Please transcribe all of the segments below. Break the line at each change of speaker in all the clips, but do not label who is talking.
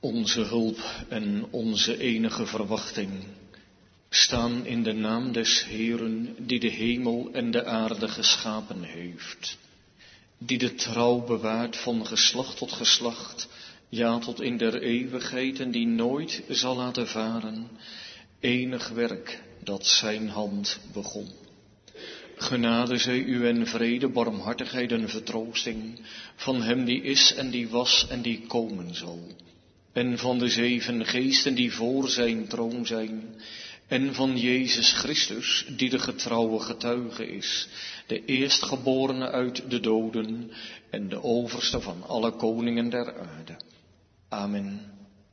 Onze hulp en onze enige verwachting staan in de naam des Heeren, die de hemel en de aarde geschapen heeft, die de trouw bewaart van geslacht tot geslacht, ja tot in der eeuwigheid, en die nooit zal laten varen enig werk dat zijn hand begon. Genade zij u en vrede, barmhartigheid en vertroosting van hem die is en die was en die komen zal, en van de 7 geesten die voor zijn troon zijn, en van Jezus Christus, die de getrouwe getuige is, de eerstgeborene uit de doden en de overste van alle koningen der aarde. Amen.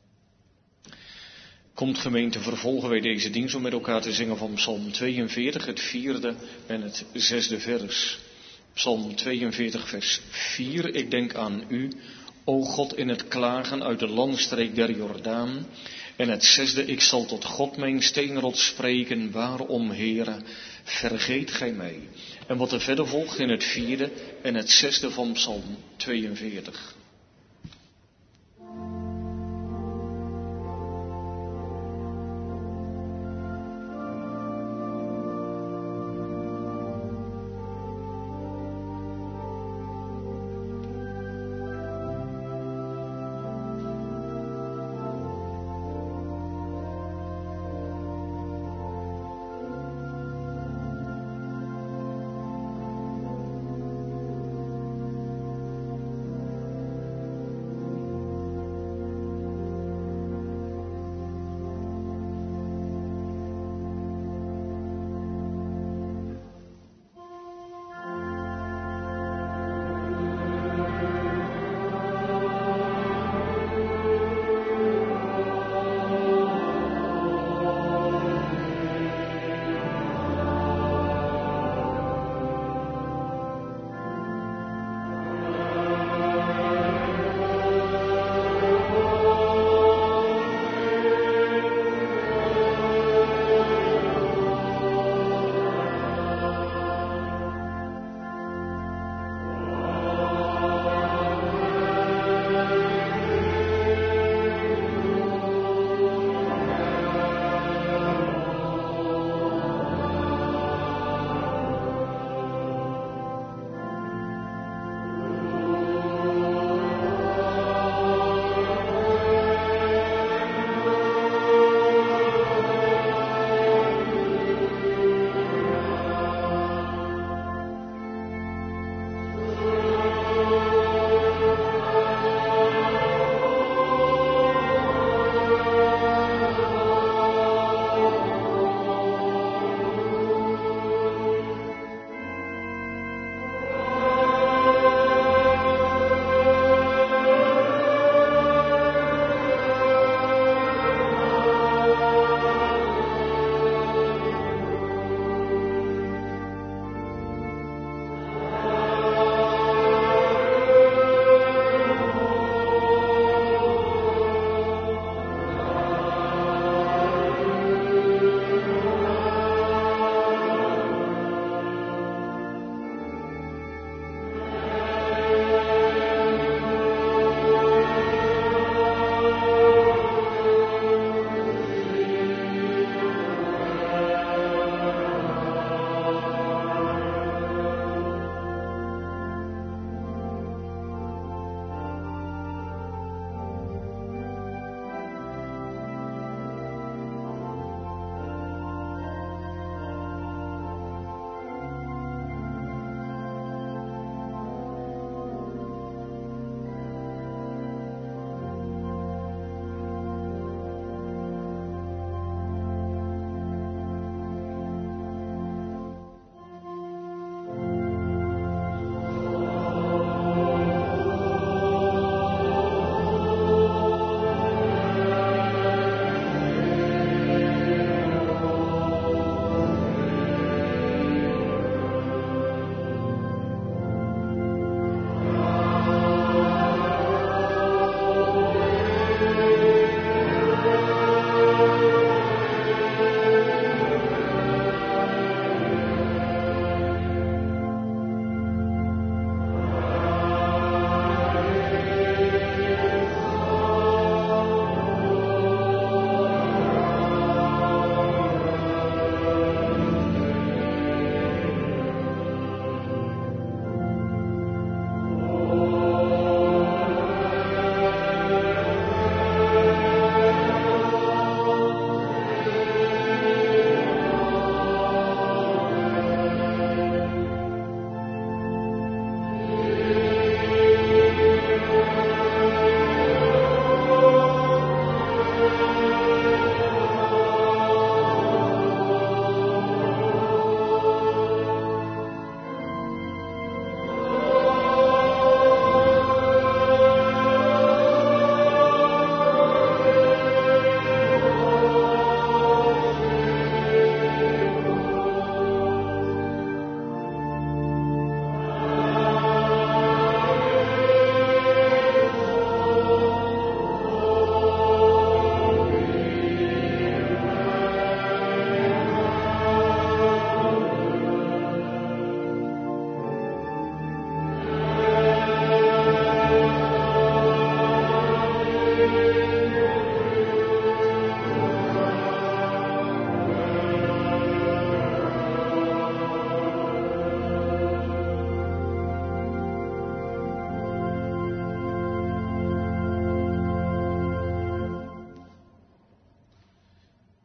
Komt gemeente, vervolgen wij deze dienst om met elkaar te zingen van Psalm 42, het 4e en het 6e vers. Psalm 42, vers 4. Ik denk aan u, o God, in het klagen uit de landstreek der Jordaan. En het 6e, ik zal tot God mijn steenrot spreken, waarom, Heere, vergeet gij mij. En wat er verder volgt in het 4e en het 6e van Psalm 42.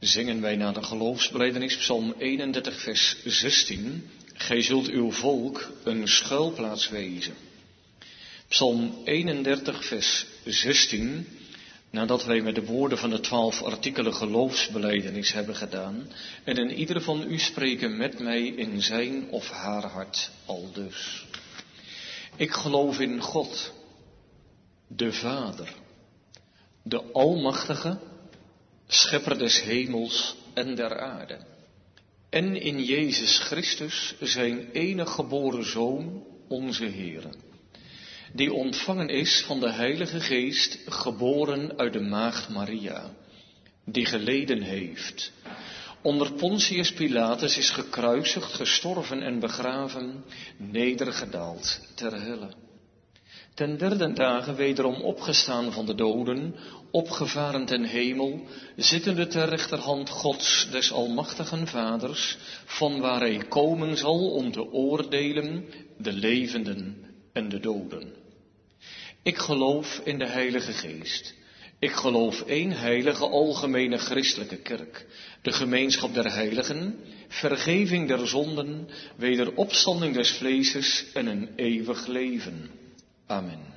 zingen wij na de geloofsbelijdenis Psalm 31 vers 16. Gij zult uw volk een schuilplaats wezen. Psalm 31 vers 16. Nadat wij met de woorden van de 12 artikelen geloofsbelijdenis hebben gedaan. En in ieder van u spreken met mij in zijn of haar hart aldus. Ik geloof in God, de Vader, de Almachtige, Schepper des hemels en der aarde. En in Jezus Christus, zijn enige geboren Zoon, onze Heere. Die ontvangen is van de Heilige Geest, geboren uit de maagd Maria. Die geleden heeft. Onder Pontius Pilatus is gekruisigd, gestorven en begraven, nedergedaald ter helle. Ten derde dagen wederom opgestaan van de doden, opgevaren ten hemel, zittende ter rechterhand Gods des almachtigen Vaders, van waar hij komen zal om te oordelen de levenden en de doden. Ik geloof in de Heilige Geest. Ik geloof één heilige algemene christelijke kerk, de gemeenschap der heiligen, vergeving der zonden, wederopstanding des vleeses en een eeuwig leven. Amen.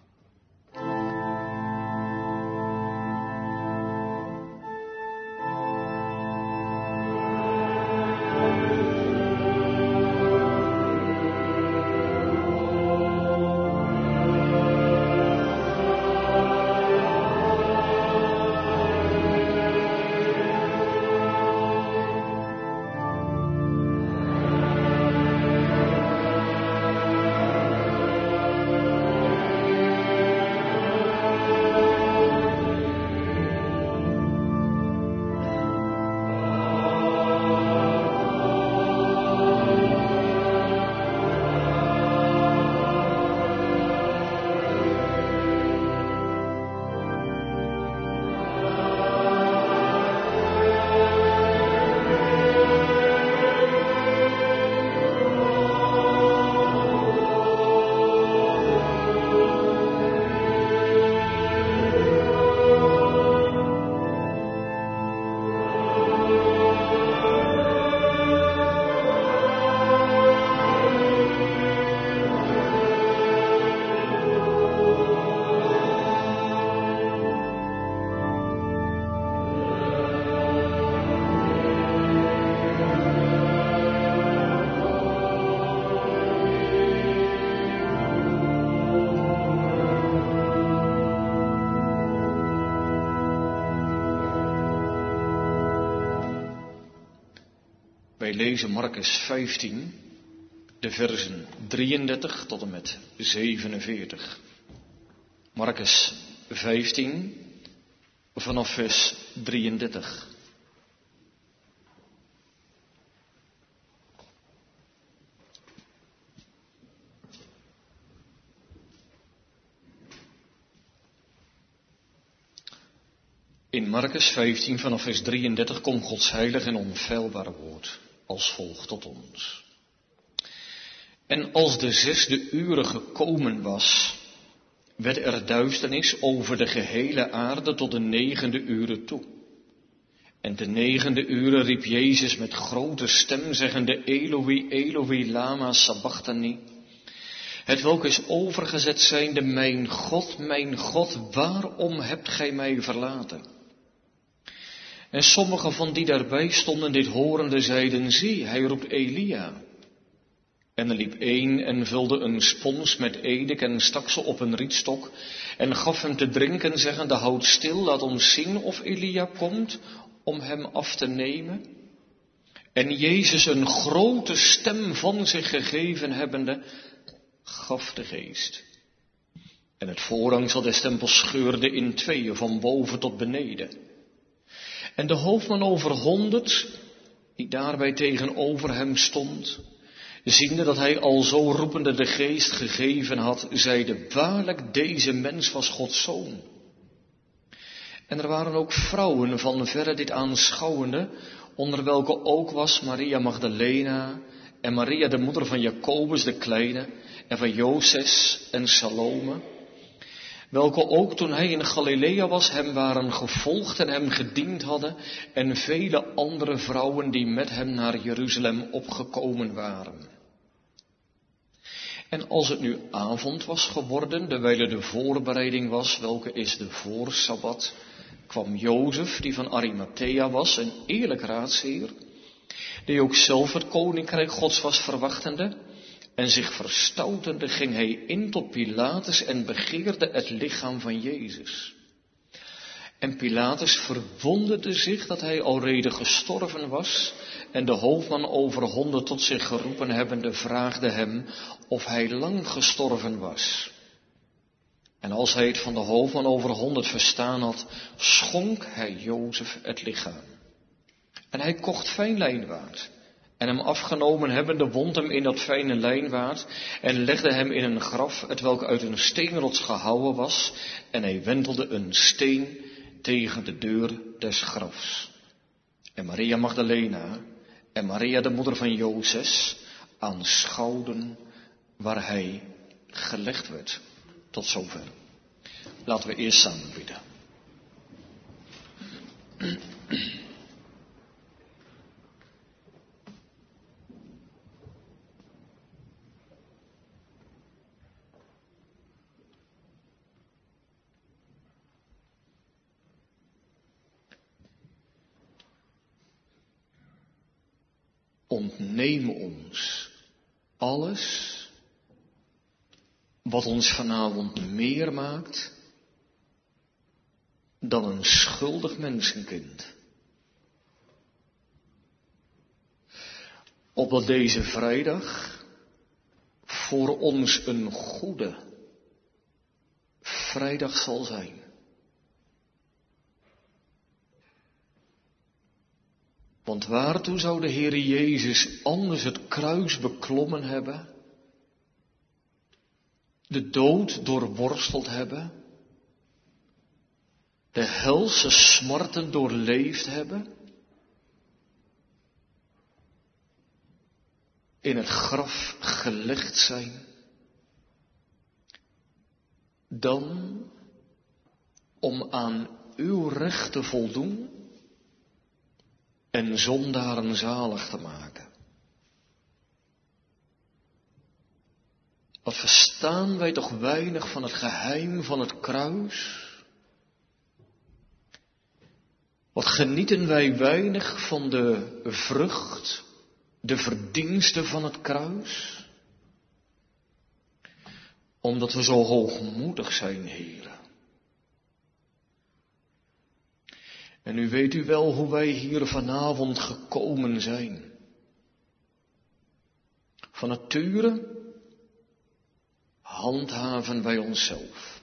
Wij lezen Marcus 15, de versen 33 tot en met 47. Marcus 15, vanaf vers 33. In Marcus 15 vanaf vers 33 komt Gods heilig en onfeilbaar woord als volgt tot ons. En als de 6e ure gekomen was, werd er duisternis over de gehele aarde tot de 9e ure toe. En de 9e ure riep Jezus met grote stem, zeggende, Eloi, Eloi, lama sabachthani. Hetwelk is overgezet zijnde, mijn God, waarom hebt gij mij verlaten? En sommigen van die daarbij stonden dit horende zeiden, zie, hij roept Elia. En er liep een en vulde een spons met edik en stak ze op een rietstok en gaf hem te drinken, zeggende, houd stil, laat ons zien of Elia komt om hem af te nemen. En Jezus, een grote stem van zich gegeven hebbende, gaf de geest. En het voorhangsel des tempels scheurde in tweeën, van boven tot beneden. En de hoofdman over 100, die daarbij tegenover hem stond, ziende dat hij al zo roepende de geest gegeven had, zeide, waarlijk, deze mens was Gods zoon. En er waren ook vrouwen van verre dit aanschouwende, onder welke ook was Maria Magdalena en Maria de moeder van Jacobus de kleine en van Joses en Salome. welke ook toen hij in Galilea was hem waren gevolgd en hem gediend hadden, en vele andere vrouwen die met hem naar Jeruzalem opgekomen waren. En als het nu avond was geworden, terwijl er de voorbereiding was, welke is de voorsabbat, kwam Jozef, die van Arimathea was, een eerlijk raadsheer, die ook zelf het koninkrijk Gods was verwachtende, en zich verstoutende ging hij in tot Pilatus en begeerde het lichaam van Jezus. En Pilatus verwonderde zich dat hij alreeds gestorven was, en de hoofdman over 100 tot zich geroepen hebbende vraagde hem of hij lang gestorven was. En als hij het van de hoofdman over 100 verstaan had, schonk hij Jozef het lichaam. En hij kocht fijn lijnwaad. En hem afgenomen hebbende wond hem in dat fijne lijnwaad en legde hem in een graf, hetwelk uit een steenrots gehouwen was, en hij wentelde een steen tegen de deur des grafs. En Maria Magdalena en Maria de moeder van Jozes aanschouwden waar hij gelegd werd. Tot zover. Laten we eerst samen bidden. Ontneem ons alles wat ons vanavond meer maakt dan een schuldig mensenkind. Opdat deze vrijdag voor ons een goede vrijdag zal zijn. Want waartoe zou de Heer Jezus anders het kruis beklommen hebben, de dood doorworsteld hebben, de helse smarten doorleefd hebben, in het graf gelegd zijn, dan om aan uw recht te voldoen en zondaren zalig te maken. Wat verstaan wij toch weinig van het geheim van het kruis? Wat genieten wij weinig van de vrucht, de verdienste van het kruis? Omdat we zo hoogmoedig zijn, Heere. En nu weet u wel hoe wij hier vanavond gekomen zijn. Van nature handhaven wij onszelf.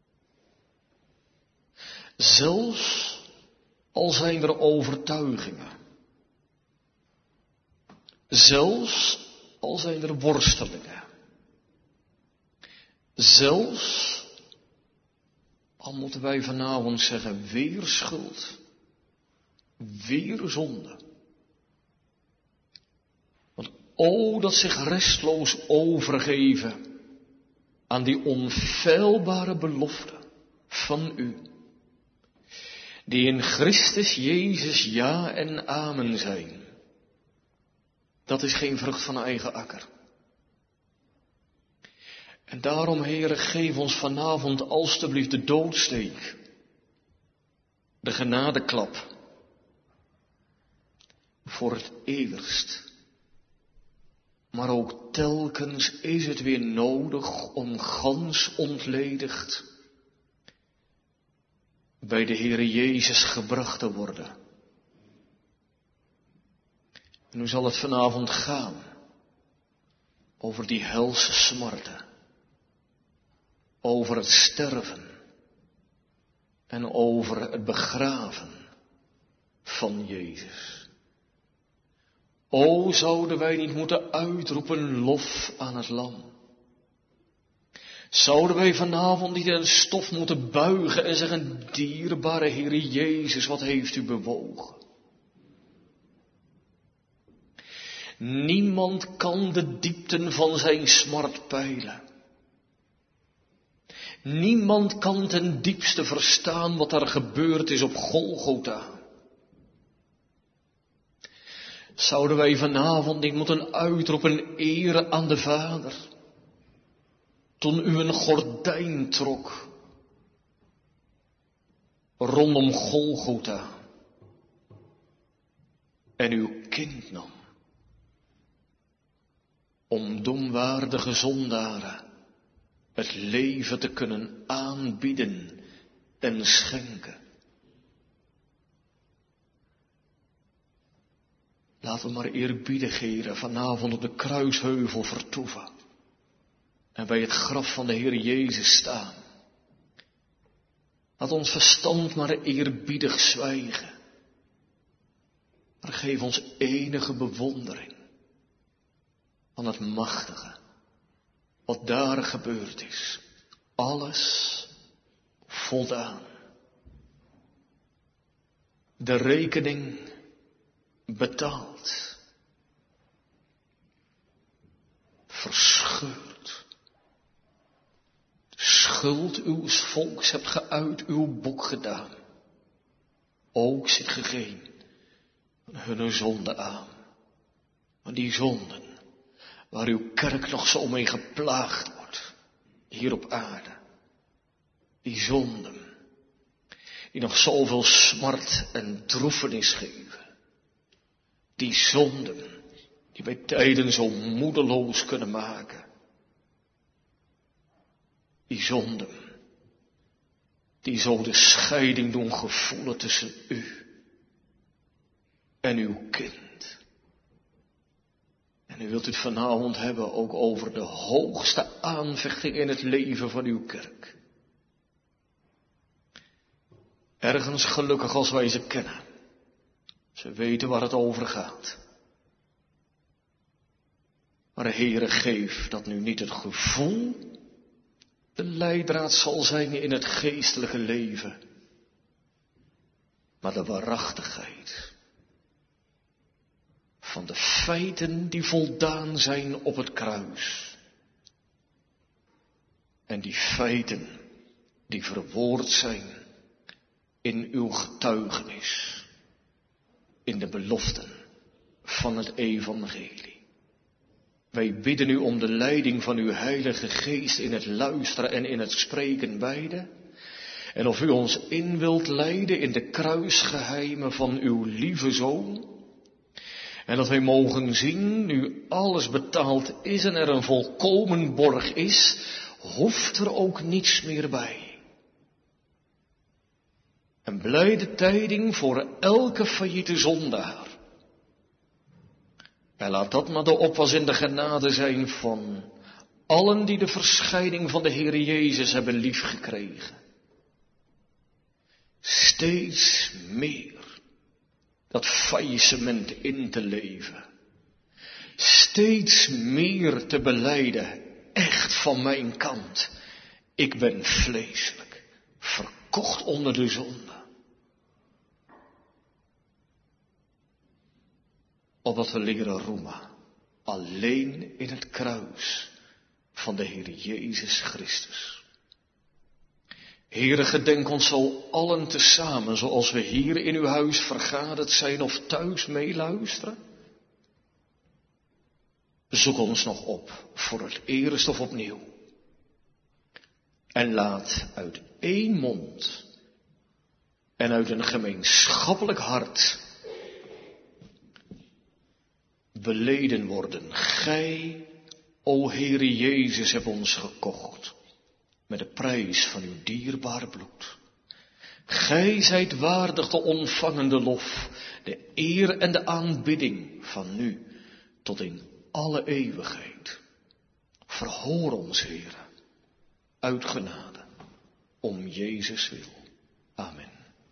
Zelfs al zijn er overtuigingen. Zelfs al zijn er worstelingen. Zelfs al moeten wij vanavond zeggen, weer schuld. Weer zonde. Want o, dat zich restloos overgeven aan die onfeilbare belofte van u, die in Christus Jezus ja en amen zijn. Dat is geen vrucht van eigen akker. En daarom, Heere, geef ons vanavond alstublieft de doodsteek, de genadeklap, voor het eerst. Maar ook telkens is het weer nodig om gans ontledigd bij de Heere Jezus gebracht te worden. En nu zal het vanavond gaan over die helse smarten, over het sterven en over het begraven van Jezus. O, zouden wij niet moeten uitroepen lof aan het lam? Zouden wij vanavond niet in het stof moeten buigen en zeggen, dierbare Heere Jezus, wat heeft u bewogen? Niemand kan de diepten van zijn smart peilen. Niemand kan ten diepste verstaan wat er gebeurd is op Golgotha. Zouden wij vanavond niet moeten uitroepen ere aan de Vader, toen u een gordijn trok rondom Golgotha en uw kind nam, om domwaardige zondaren het leven te kunnen aanbieden en schenken. Laten we maar eerbiedig, Heere, vanavond op de kruisheuvel vertoeven en bij het graf van de Heer Jezus staan. Laat ons verstand maar eerbiedig zwijgen, maar geef ons enige bewondering van het machtige wat daar gebeurd is. Alles voldaan. De rekening betaald. Verscheurd. De schuld uw volks hebt ge uit uw boek gedaan. Ook zit ge geen hun zonde aan. Maar die zonden waar uw kerk nog zo mee geplaagd wordt, hier op aarde. Die zonden, die nog zoveel smart en droefenis geven. Die zonden, die bij tijden zo moedeloos kunnen maken. Die zonden, die zo de scheiding doen gevoelen tussen u en uw kind. En u wilt het vanavond hebben ook over de hoogste aanvechting in het leven van uw kerk. Ergens gelukkig als wij ze kennen. Ze weten waar het over gaat. Maar Heere, geef dat nu niet het gevoel de leidraad zal zijn in het geestelijke leven, maar de waarachtigheid van de feiten die voldaan zijn op het kruis. En die feiten die verwoord zijn in uw getuigenis, in de beloften van het evangelie. Wij bidden u om de leiding van uw Heilige Geest in het luisteren en in het spreken beide. En of u ons in wilt leiden in de kruisgeheimen van uw lieve Zoon. En dat wij mogen zien, nu alles betaald is en er een volkomen borg is, hoeft er ook niets meer bij. Een blijde tijding voor elke failliete zondaar. En laat dat maar de oppas in de genade zijn van allen die de verschijning van de Heer Jezus hebben liefgekregen. Steeds meer dat faillissement in te leven. Steeds meer te belijden, echt van mijn kant. Ik ben vleeselijk, verkocht onder de zonde. Opdat we leren roemen, alleen in het kruis van de Heer Jezus Christus. Heere, gedenk ons zo allen tezamen, zoals we hier in uw huis vergaderd zijn of thuis meeluisteren. Zoek ons nog op, voor het eerst of opnieuw. En laat uit één mond en uit een gemeenschappelijk hart beleden worden. Gij, o Heere Jezus, hebt ons gekocht met de prijs van uw dierbaar bloed. Gij zijt waardig de ontvangende lof, de eer en de aanbidding van nu tot in alle eeuwigheid. Verhoor ons, Heere, uit genade, om Jezus wil. Amen.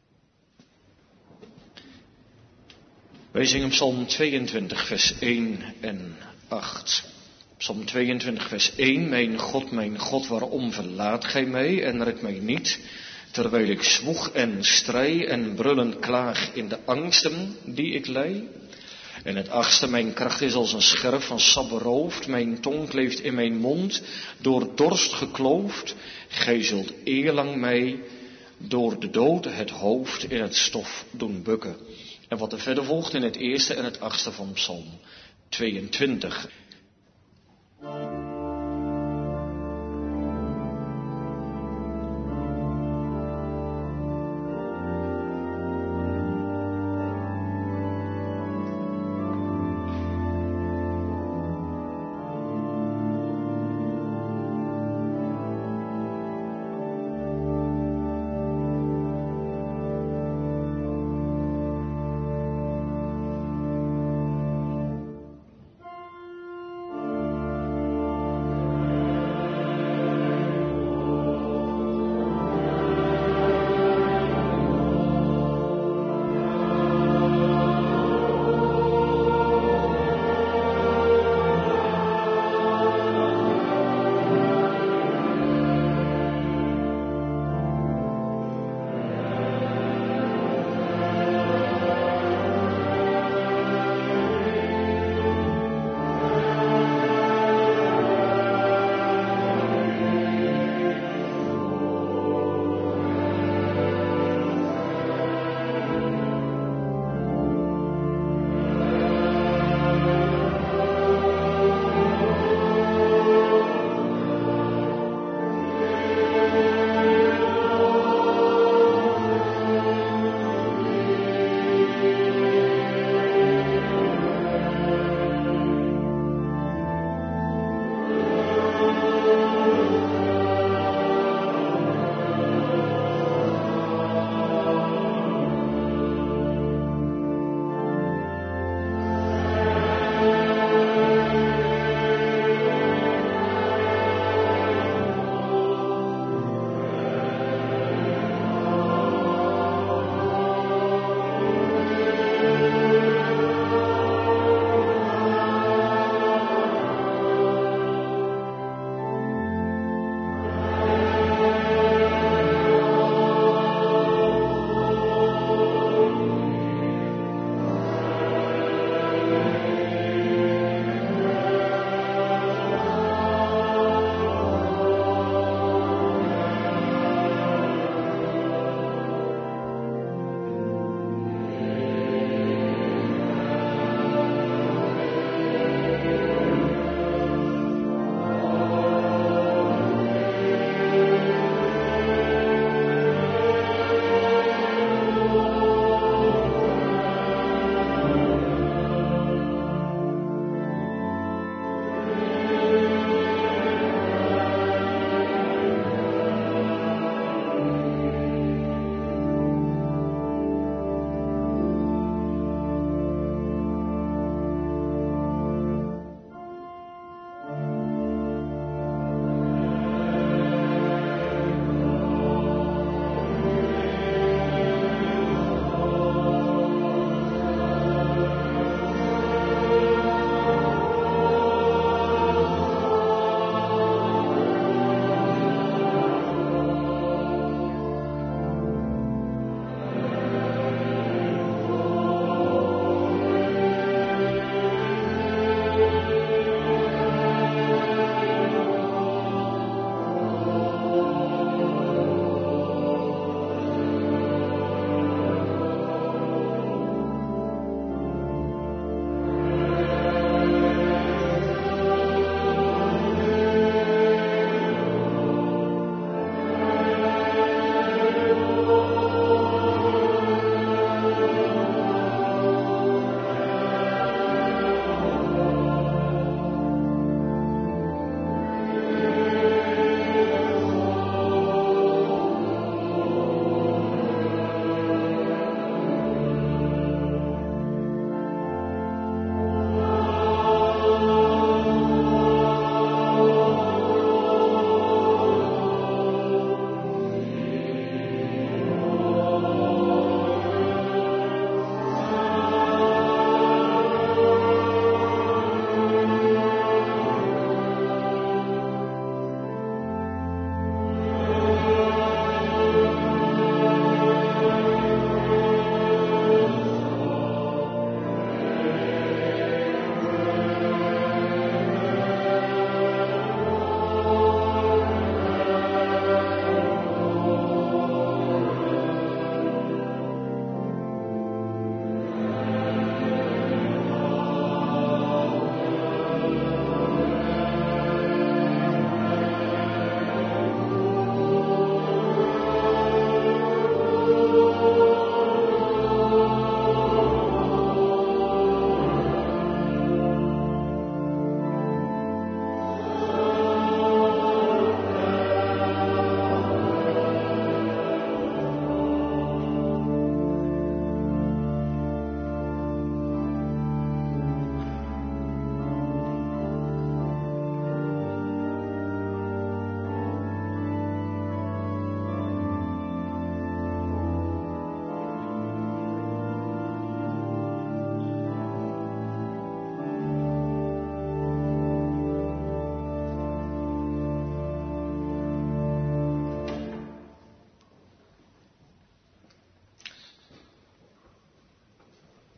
Wij zingen Psalm 22, vers 1 en 8. Psalm 22, vers 1. Mijn God, waarom verlaat gij mij en redt mij niet, terwijl ik zwoeg en strij en brullend klaag in de angsten die ik lei? En het 8e, mijn kracht is als een scherf van sap beroofd, mijn tong kleeft in mijn mond, door dorst gekloofd. Gij zult eerlang mij door de dood het hoofd in het stof doen bukken. En wat er verder volgt in het 1e en het 8e van Psalm 22.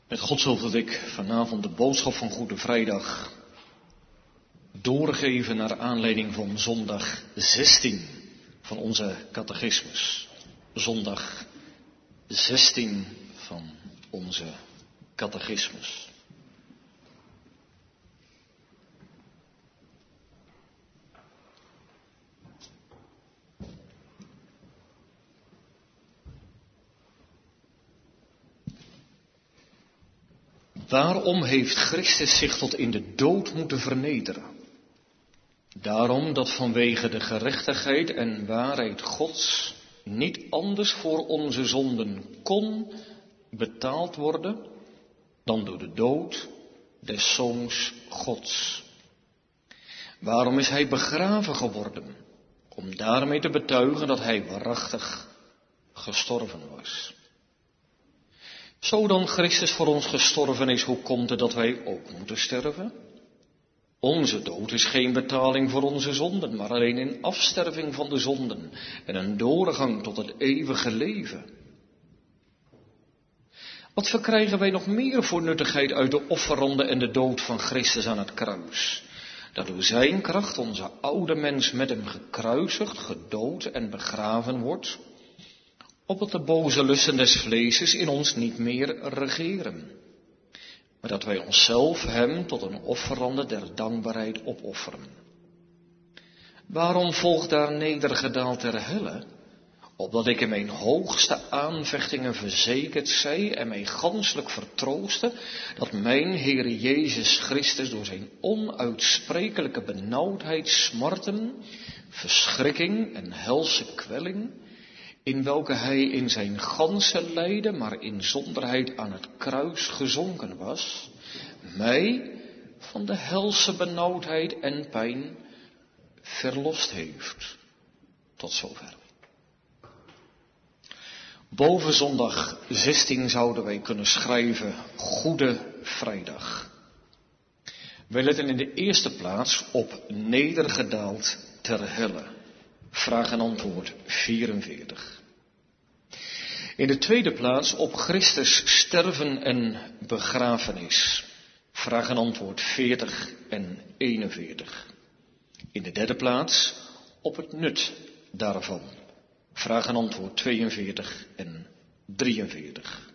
Met Gods hulp wil ik vanavond de boodschap van Goede Vrijdag doorgeven naar aanleiding van zondag 16 van onze catechismus. Zondag 16 van onze catechismus. Waarom heeft Christus zich tot in de dood moeten vernederen? Daarom dat vanwege de gerechtigheid en waarheid Gods niet anders voor onze zonden kon betaald worden dan door de dood des Zoons Gods. Waarom is hij begraven geworden? Om daarmee te betuigen dat hij waarachtig gestorven was. Zo dan Christus voor ons gestorven is, hoe komt het dat wij ook moeten sterven? Onze dood is geen betaling voor onze zonden, maar alleen een afsterving van de zonden en een doorgang tot het eeuwige leven. Wat verkrijgen wij nog meer voor nuttigheid uit de offerande en de dood van Christus aan het kruis? Dat door zijn kracht onze oude mens met hem gekruisigd, gedood en begraven wordt, opdat de boze lusten des vleeses in ons niet meer regeren, maar dat wij onszelf hem tot een offerande der dankbaarheid opofferen. Waarom volgt daar nedergedaald ter helle? Opdat ik in mijn hoogste aanvechtingen verzekerd zij en mij ganselijk vertrooste, dat mijn Heere Jezus Christus door zijn onuitsprekelijke benauwdheid, smarten, verschrikking en helse kwelling, in welke hij in zijn ganse lijden, maar in zonderheid aan het kruis gezonken was, mij van de helse benauwdheid en pijn verlost heeft. Tot zover. Boven zondag 16 zouden wij kunnen schrijven Goede Vrijdag. Wij letten in de eerste plaats op nedergedaald ter helle. Vraag en antwoord 44. In de tweede plaats op Christus sterven en begrafenis. Vraag en antwoord 40 en 41. In de derde plaats op het nut daarvan. Vraag en antwoord 42 en 43.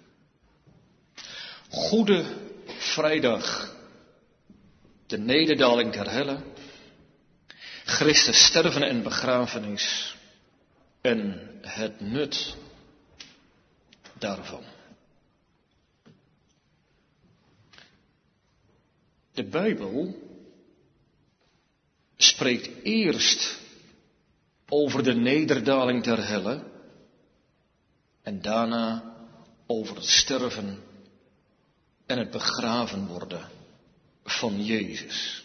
Goede Vrijdag. De nederdaling ter helle. Christus sterven en begrafenis en het nut daarvan. De Bijbel spreekt eerst over de nederdaling ter helle en daarna over het sterven en het begraven worden van Jezus.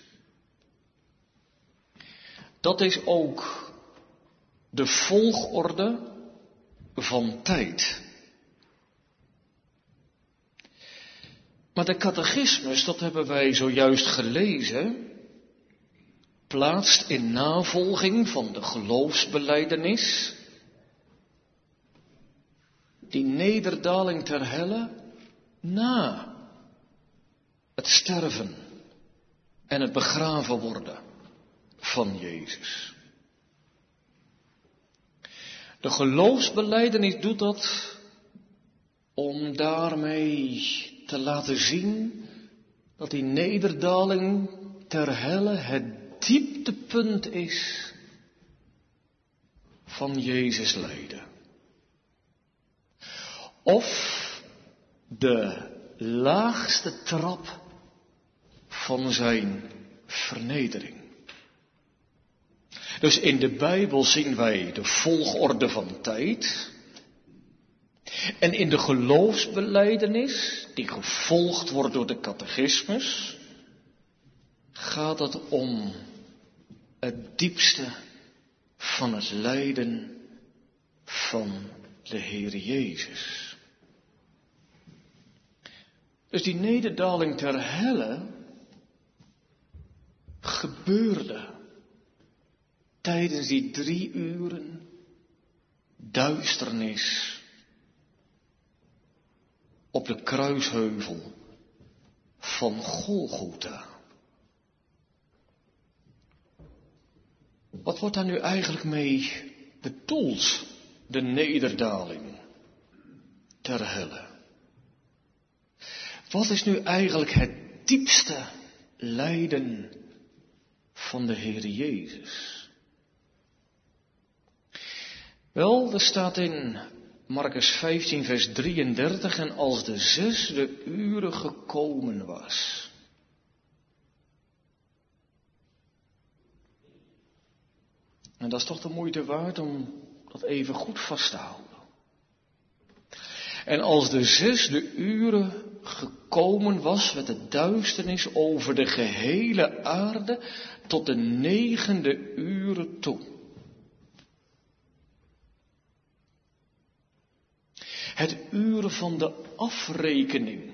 Dat is ook de volgorde van tijd. Maar de catechismus, dat hebben wij zojuist gelezen, plaatst in navolging van de geloofsbelijdenis die nederdaling ter helle na het sterven en het begraven worden van Jezus. De geloofsbelijdenis doet dat om daarmee te laten zien dat die nederdaling ter helle het dieptepunt is van Jezus lijden. Of de laagste trap van zijn vernedering. Dus in de Bijbel zien wij de volgorde van tijd. En in de geloofsbelijdenis, die gevolgd wordt door de catechismus, gaat het om het diepste van het lijden van de Heer Jezus. Dus die nederdaling ter helle gebeurde tijdens die 3 uren duisternis op de kruisheuvel van Golgotha. Wat wordt daar nu eigenlijk mee bedoeld, de nederdaling ter helle? Wat is nu eigenlijk het diepste lijden van de Heer Jezus? Wel, er staat in Marcus 15 vers 33, en als de 6e uur gekomen was. En dat is toch de moeite waard om dat even goed vast te houden. En als de 6e uur gekomen was, werd de duisternis over de gehele aarde tot de 9e uur toe. Het uur van de afrekening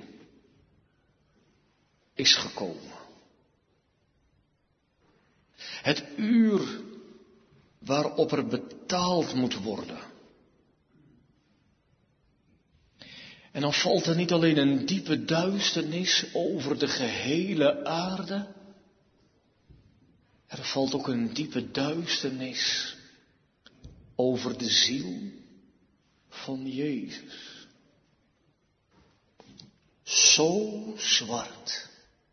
is gekomen. Het uur waarop er betaald moet worden. En dan valt er niet alleen een diepe duisternis over de gehele aarde. Er valt ook een diepe duisternis over de ziel van Jezus. Zo zwart.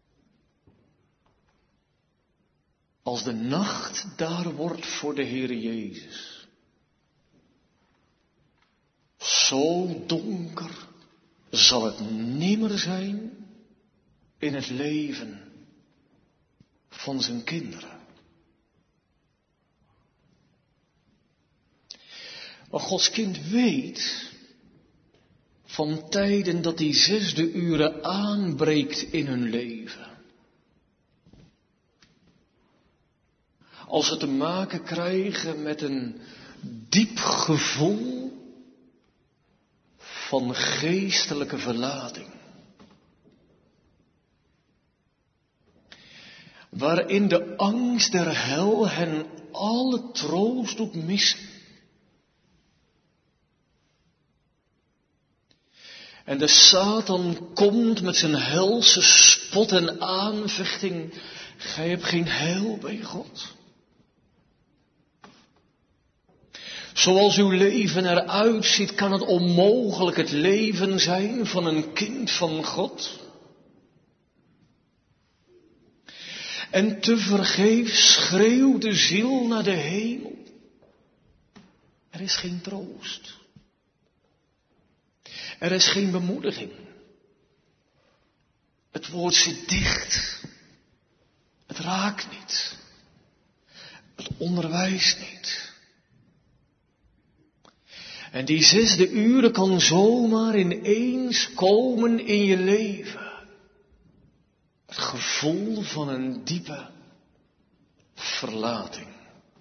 Als de nacht daar wordt voor de Heer Jezus. Zo donker zal het nimmer zijn in het leven van zijn kinderen. Maar Gods kind weet van tijden dat die 6e uren aanbreekt in hun leven. Als ze te maken krijgen met een diep gevoel van geestelijke verlating. Waarin de angst der hel hen alle troost doet missen. En de Satan komt met zijn helse spot en aanvechting. Gij hebt geen heil bij God. Zoals uw leven eruit ziet, kan het onmogelijk het leven zijn van een kind van God. En tevergeefs schreeuwt de ziel naar de hemel. Er is geen troost. Er is geen bemoediging. Het woord zit dicht. Het raakt niet. Het onderwijst niet. En die 6e uren kan zomaar ineens komen in je leven. Het gevoel van een diepe verlating.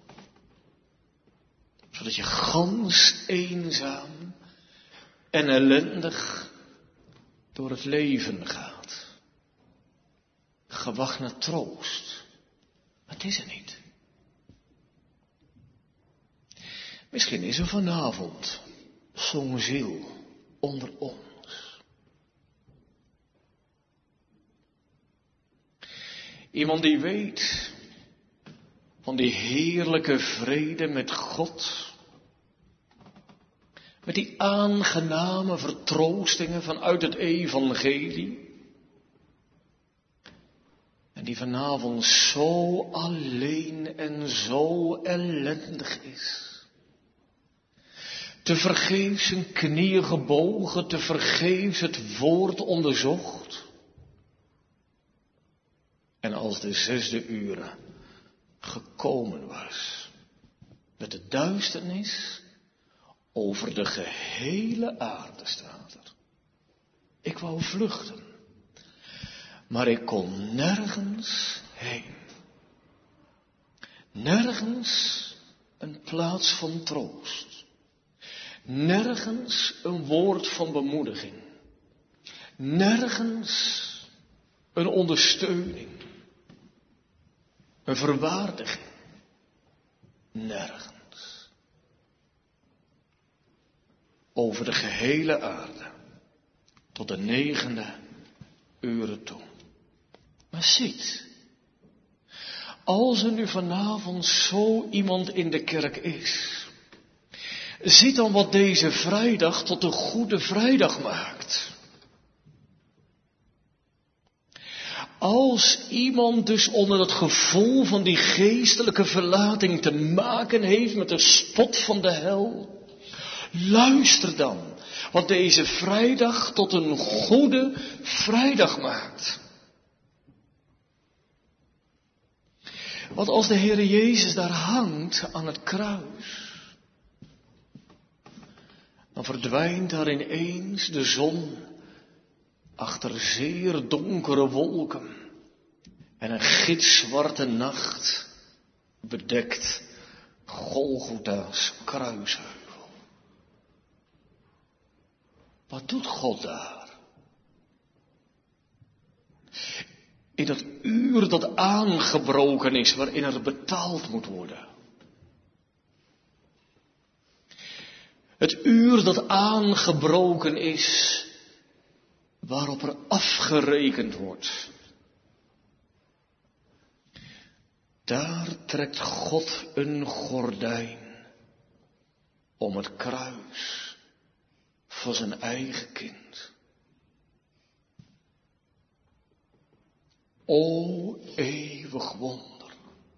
Zodat je gans eenzaam en ellendig door het leven gaat. Gewacht naar troost. Maar het is er niet. Misschien is er vanavond zo'n ziel onder ons. Iemand die weet van die heerlijke vrede met God. Met die aangename vertroostingen vanuit het evangelie. En die vanavond zo alleen en zo ellendig is. Tevergeefs zijn knieën gebogen, tevergeefs het woord onderzocht. En als de 6e uur gekomen was, met de duisternis over de gehele aarde staat er. Ik wou vluchten, maar ik kon nergens heen. Nergens een plaats van troost. Nergens een woord van bemoediging. Nergens een ondersteuning. Een verwaardiging. Nergens. Over de gehele aarde. tot de 9e uur toe. Maar ziet, als er nu vanavond zo iemand in de kerk is, ziet dan wat deze vrijdag tot een goede vrijdag maakt. Als iemand dus onder het gevoel van die geestelijke verlating te maken heeft met de spot van de hel, luister dan wat deze vrijdag tot een goede vrijdag maakt. Want als de Heere Jezus daar hangt aan het kruis, dan verdwijnt daar ineens de zon achter zeer donkere wolken en een gitzwarte nacht bedekt Golgotha's kruisheuvel. Wat doet God daar? In dat uur dat aangebroken is, waarin er betaald moet worden. Het uur dat aangebroken is, waarop er afgerekend wordt. Daar trekt God een gordijn om het kruis voor zijn eigen kind. O eeuwig wonder,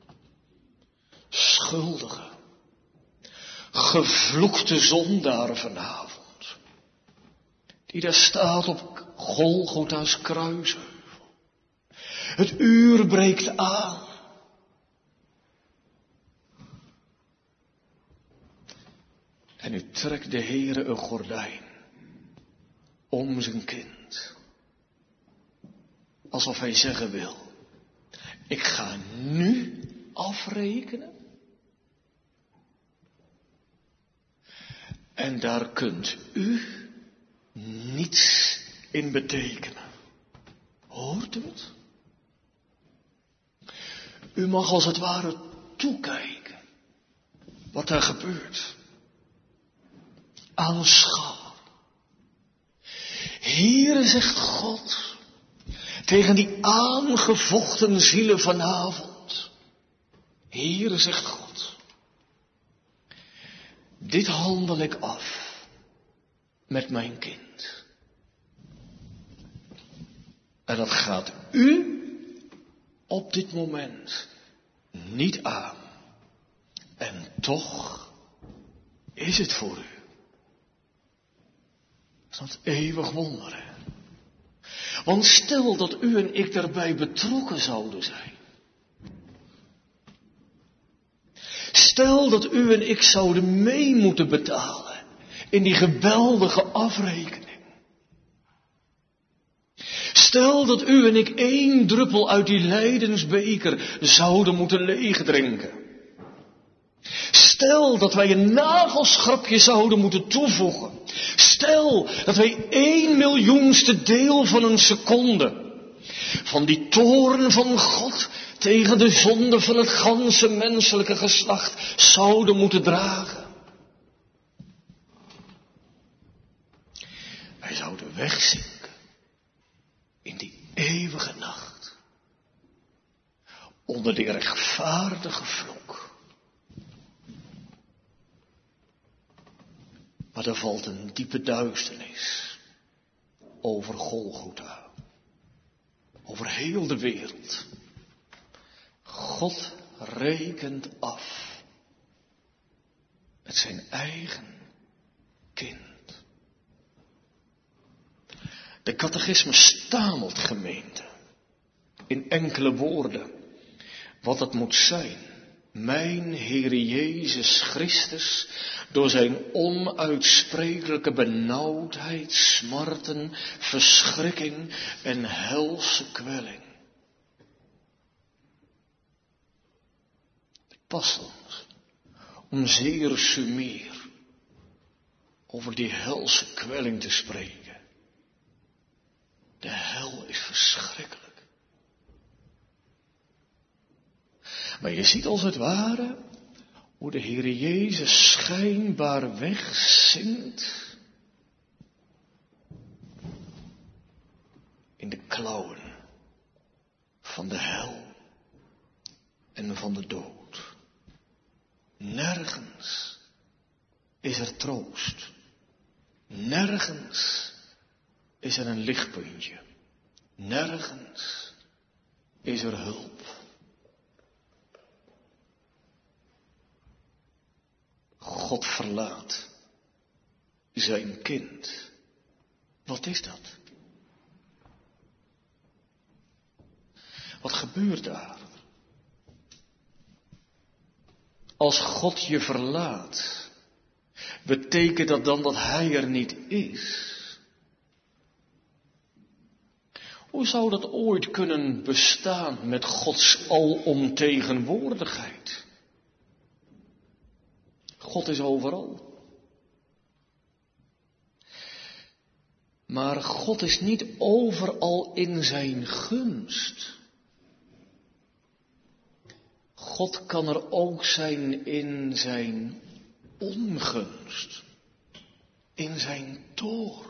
schuldige, gevloekte zondaar vanavond, die daar staat op Golgotha's kruisheuvel. Het uur breekt aan. En nu trekt de Heere een gordijn om zijn kind. Alsof hij zeggen wil, ik ga nu afrekenen. En daar kunt u niets in betekenen. Hoort u het? U mag als het ware toekijken wat daar gebeurt. Aanschouwen. Hier zegt God tegen die aangevochten zielen vanavond. Hier zegt God, dit handel ik af met mijn kind. En dat gaat u op dit moment niet aan. En toch is het voor u. Dat eeuwig wonder, hè? Want stel dat u en ik daarbij betrokken zouden zijn. Stel dat u en ik zouden mee moeten betalen in die geweldige afrekening. Stel dat u en ik 1 druppel uit die lijdensbeker zouden moeten leegdrinken. Stel dat wij een nagelschrapje zouden moeten toevoegen. Stel dat wij 1.000.000ste deel van een seconde van die toorn van God tegen de zonde van het ganse menselijke geslacht zouden moeten dragen. Wij zouden wegzinken in die eeuwige nacht onder die rechtvaardige vloek. Maar er valt een diepe duisternis over Golgotha, over heel de wereld. God rekent af met zijn eigen kind. De catechismus stamelt, gemeente, in enkele woorden wat het moet zijn. Mijn Heere Jezus Christus, door zijn onuitsprekelijke benauwdheid, smarten, verschrikking en helse kwelling. Het past ons om zeer sumier over die helse kwelling te spreken. De hel is verschrikkelijk. Maar je ziet als het ware hoe de Heere Jezus schijnbaar wegzinkt klauwen van de hel en van de dood. Nergens is er troost. Nergens is er een lichtpuntje. Nergens is er hulp. God verlaat zijn kind. Wat is dat? Wat gebeurt daar? Als God je verlaat, betekent dat dan dat hij er niet is? Hoe zou dat ooit kunnen bestaan met Gods alomtegenwoordigheid? God is overal. Maar God is niet overal in zijn gunst. God kan er ook zijn in zijn ongunst. In zijn toorn.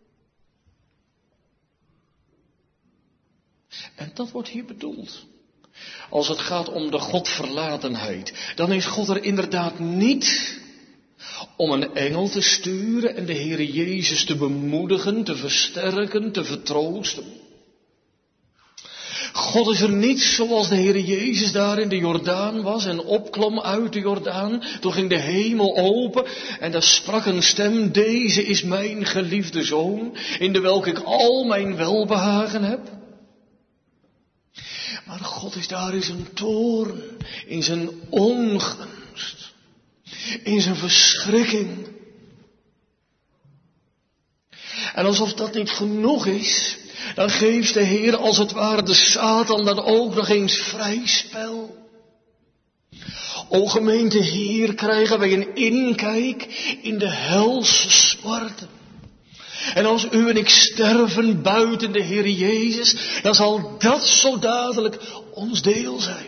En dat wordt hier bedoeld. Als het gaat om de Godverlatenheid, dan is God er inderdaad niet om een engel te sturen en de Heere Jezus te bemoedigen, te versterken, te vertroosten. God is er niet zoals de Heere Jezus daar in de Jordaan was en opklom uit de Jordaan. Toen ging de hemel open en daar sprak een stem: deze is mijn geliefde zoon, in de welke ik al mijn welbehagen heb. Maar God is daar in zijn toorn, in zijn ongunst, in zijn verschrikking. En alsof dat niet genoeg is, dan geeft de Heer als het ware de Satan dan ook nog eens vrij spel. O gemeente, hier krijgen wij een inkijk in de helse smarten. En als u en ik sterven buiten de Heer Jezus, dan zal dat zo dadelijk ons deel zijn.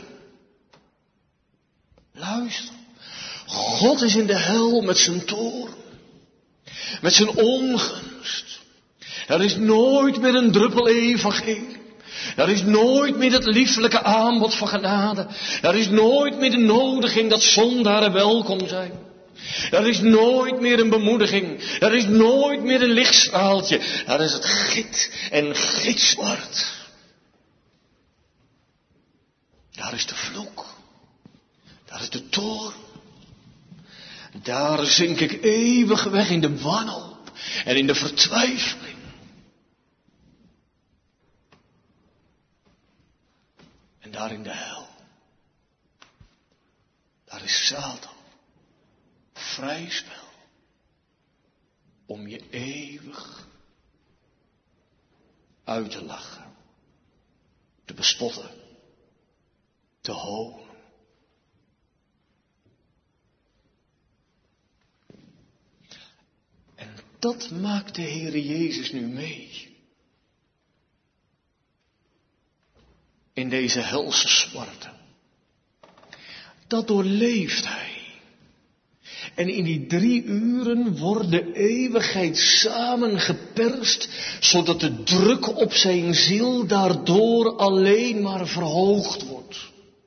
Luister, God is in de hel met zijn toorn, met zijn ongunst. Er is nooit meer een druppel evangelie. Er is nooit meer het lieflijke aanbod van genade. Er is nooit meer de nodiging dat zondaren welkom zijn. Er is nooit meer een bemoediging. Er is nooit meer een lichtstraaltje. Er is het git en gitzwart. Daar is de vloek. Daar is de toorn. Daar zink ik eeuwig weg in de wanhoop en in de vertwijfeling. En daar in de hel. Daar is Satan. Vrij spel. Om je eeuwig uit te lachen. Te bespotten. Te honen. En dat maakt de Heere Jezus nu mee. In deze helse smarten. Dat doorleeft hij. En in die 3 uren wordt de eeuwigheid samengeperst, zodat de druk op zijn ziel daardoor alleen maar verhoogd wordt.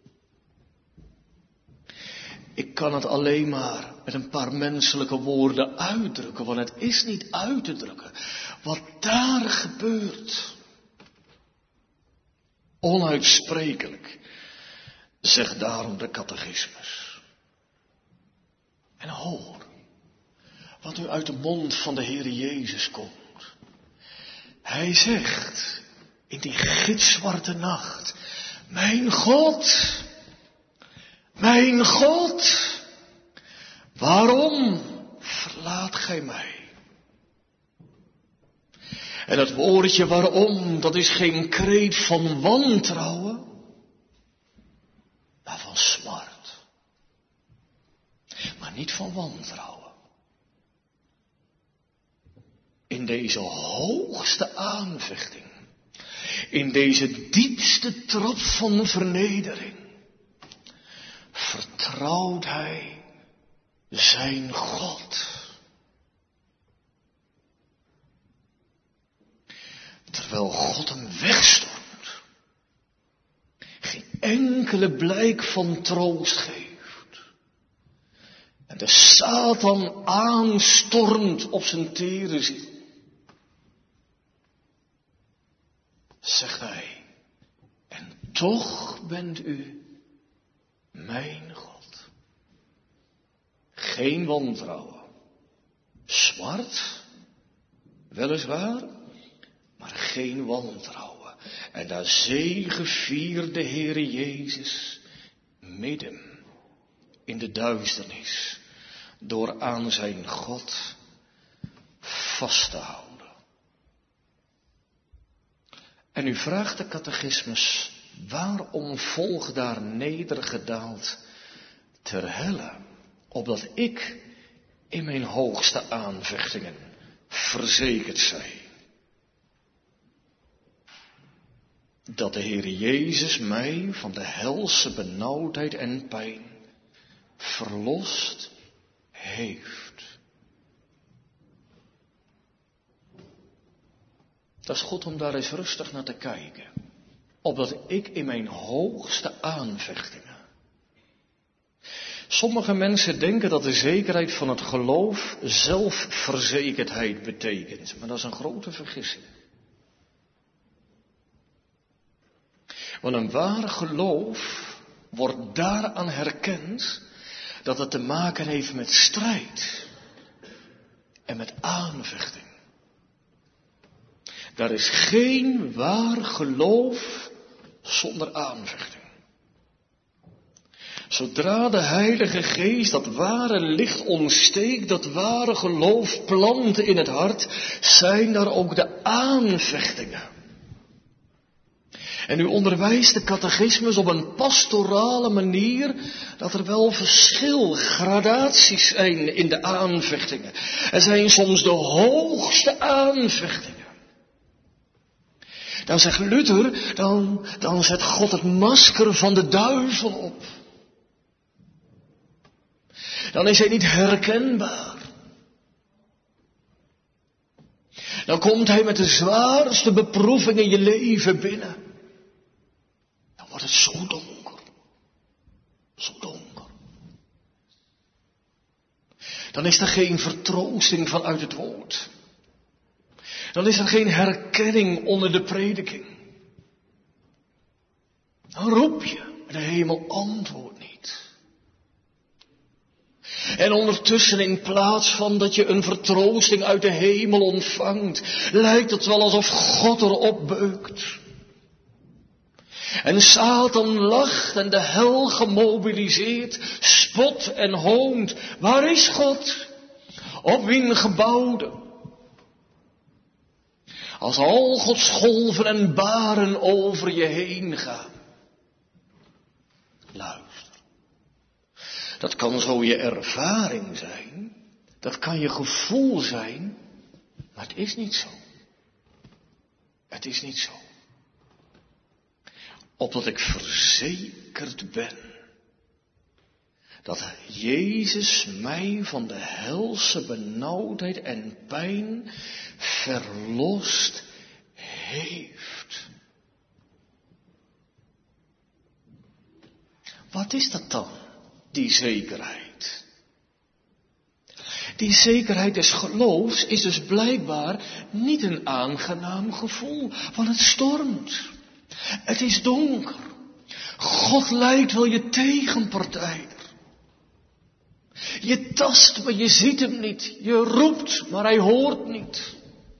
Ik kan het alleen maar met een paar menselijke woorden uitdrukken, want het is niet uit te drukken. Wat daar gebeurt, onuitsprekelijk, zegt daarom de catechismus. En hoor, wat nu uit de mond van de Heere Jezus komt. Hij zegt in die gitzwarte nacht: mijn God, waarom verlaat gij mij? En het woordje waarom, dat is geen kreet van wantrouwen, maar van smart. Maar niet van wantrouwen. In deze hoogste aanvechting, in deze diepste trap van vernedering, vertrouwt hij zijn God. terwijl God hem wegstort. Geen enkele blijk van troost geeft. En de Satan aanstormt op zijn tere ziel. Zegt hij, en toch bent u mijn God. Geen wantrouwen. Smart, weliswaar, maar geen wantrouwen. En daar zegeviert de Heere Jezus midden in de duisternis door aan zijn God vast te houden. En u vraagt de catechismus, waarom volg daar nedergedaald ter helle, opdat ik in mijn hoogste aanvechtingen verzekerd zij. Dat de Heere Jezus mij van de helse benauwdheid en pijn verlost heeft. Dat is goed om daar eens rustig naar te kijken. Opdat ik in mijn hoogste aanvechtingen. Sommige mensen denken dat de zekerheid van het geloof zelfverzekerdheid betekent. Maar dat is een grote vergissing. Want een waar geloof wordt daaraan herkend dat het te maken heeft met strijd en met aanvechting. Daar is geen waar geloof zonder aanvechting. Zodra de Heilige Geest dat ware licht ontsteekt, dat ware geloof plant in het hart, zijn daar ook de aanvechtingen. En u onderwijst de catechismus op een pastorale manier dat er wel gradaties zijn in de aanvechtingen. Er zijn soms de hoogste aanvechtingen. Dan zegt Luther, dan zet God het masker van de duivel op. Dan is hij niet herkenbaar. Dan komt hij met de zwaarste beproeving in je leven binnen. Dan wordt het zo donker. Zo donker. Dan is er geen vertroosting vanuit het woord. Dan is er geen herkenning onder de prediking. Dan roep je en de hemel antwoordt niet. En ondertussen, in plaats van dat je een vertroosting uit de hemel ontvangt, lijkt het wel alsof God erop beukt. En Satan lacht en de hel gemobiliseerd, spot en hoont. Waar is God? Op wien gebouwde? Als al Gods golven en baren over je heen gaan. Luister. Dat kan zo je ervaring zijn. Dat kan je gevoel zijn. Maar het is niet zo. Het is niet zo. Opdat ik verzekerd ben. Dat Jezus mij van de helse benauwdheid en pijn verlost heeft. Wat is dat dan, die zekerheid? Die zekerheid des geloofs is dus blijkbaar niet een aangenaam gevoel, want het stormt. Het is donker. God lijkt wel je tegenpartij. Je tast, maar je ziet hem niet. Je roept, maar hij hoort niet.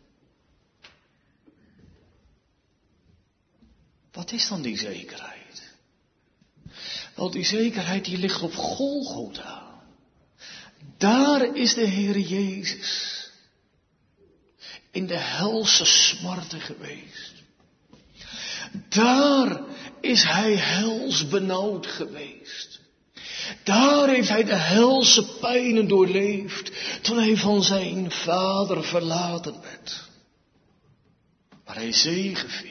Wat is dan die zekerheid? Wel, die zekerheid die ligt op Golgotha. Daar is de Heer Jezus in de helse smarten geweest. Daar is hij hels benauwd geweest. Daar heeft hij de helse pijnen doorleefd toen hij van zijn vader verlaten werd. Maar hij zegevierde.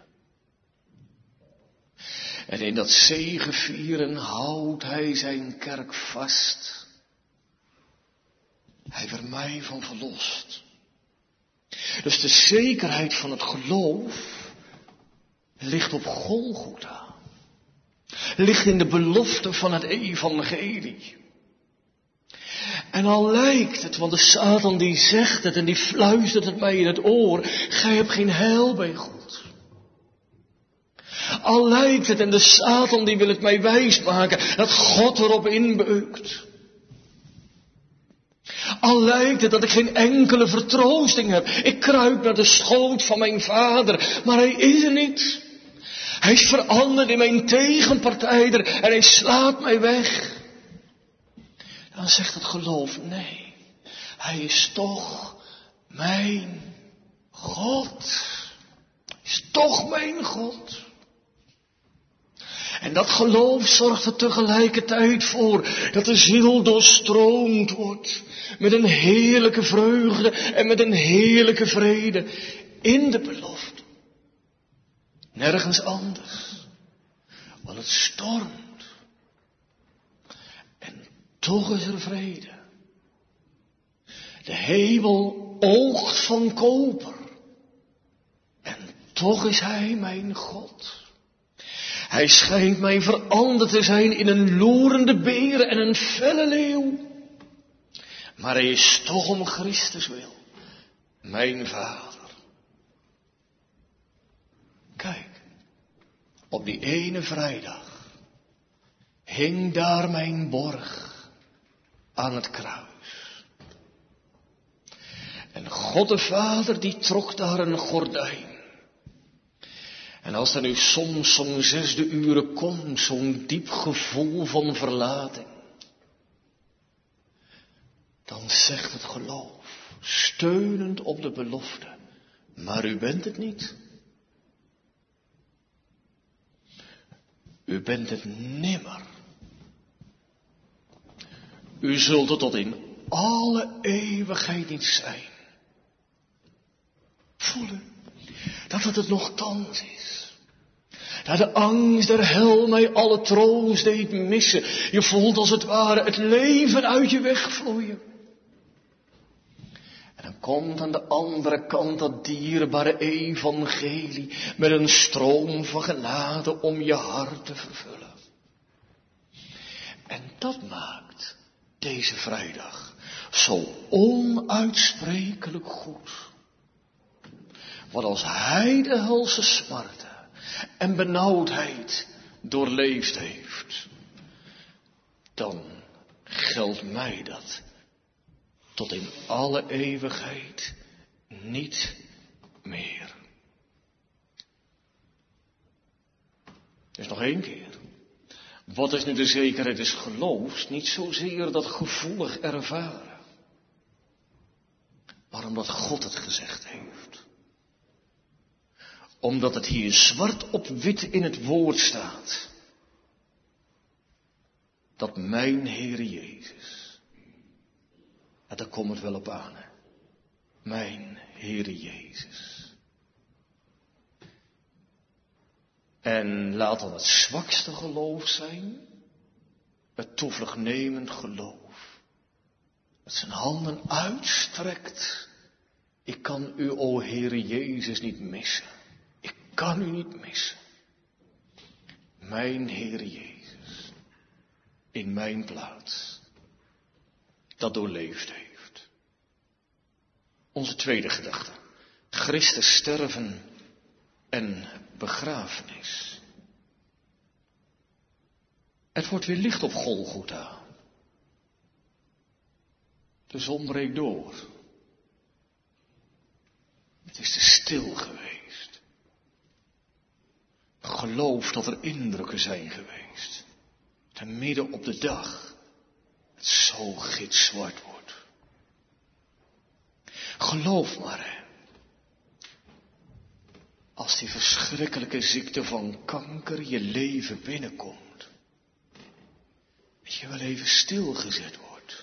En in dat zegevieren houdt hij zijn kerk vast. Hij werd mij van verlost. Dus de zekerheid van het geloof ligt op Golgotha. Ligt in de belofte van het evangelie. En al lijkt het, want de Satan die zegt het en die fluistert het mij in het oor. Gij hebt geen heil bij God. Al lijkt het en de Satan die wil het mij wijsmaken dat God erop inbeukt. Al lijkt het dat ik geen enkele vertroosting heb. Ik kruip naar de schoot van mijn vader, maar hij is er niet. Hij is veranderd in mijn tegenpartijder en hij slaat mij weg. Dan zegt het geloof, nee, hij is toch mijn God. Hij is toch mijn God. En dat geloof zorgt er tegelijkertijd voor dat de ziel doorstroomd wordt met een heerlijke vreugde en met een heerlijke vrede in de belofte. Nergens anders, want het stormt. En toch is er vrede. De hemel oogt van koper. En toch is hij mijn God. Hij schijnt mij veranderd te zijn in een loerende beer en een felle leeuw. Maar hij is toch om Christus wil, mijn Vader. Kijk, op die ene vrijdag hing daar mijn borg aan het kruis. En God de Vader die trok daar een gordijn. En als er nu soms zo'n 6e uren komt, zo'n diep gevoel van verlating, dan zegt het geloof, steunend op de belofte, maar u bent het niet. U bent het nimmer. U zult het tot in alle eeuwigheid niet zijn. Voelen dat het nochtans is. Dat de angst der hel mij alle troost deed missen. Je voelt als het ware het leven uit je wegvloeien. En dan komt aan de andere kant dat dierbare evangelie met een stroom van genade om je hart te vervullen. En dat maakt deze vrijdag zo onuitsprekelijk goed. Want als hij de helse smarten en benauwdheid doorleefd heeft, dan geldt mij dat tot in alle eeuwigheid niet meer. Dus nog 1 keer. Wat is nu de zekerheid des geloofs? Niet zozeer dat gevoelig ervaren, maar omdat God het gezegd heeft. Omdat het hier zwart op wit in het woord staat. Dat mijn Heere Jezus. En daar komt het wel op aan. Hè? Mijn Heere Jezus. En laat dan het zwakste geloof zijn. Het toevluchtnemend geloof. Dat zijn handen uitstrekt. Ik kan u, o Heere Jezus, niet missen. Ik kan u niet missen. Mijn Heere Jezus. In mijn plaats. Dat doorleefd heeft. Onze tweede gedachte. Christus sterven en begrafenis. Het wordt weer licht op Golgotha. De zon breekt door. Het is te stil geweest. Geloof dat er indrukken zijn geweest. Te midden op de dag. Het zo gitzwart wordt. Geloof maar, hè. Als die verschrikkelijke ziekte van kanker je leven binnenkomt. Dat je wel even stilgezet wordt.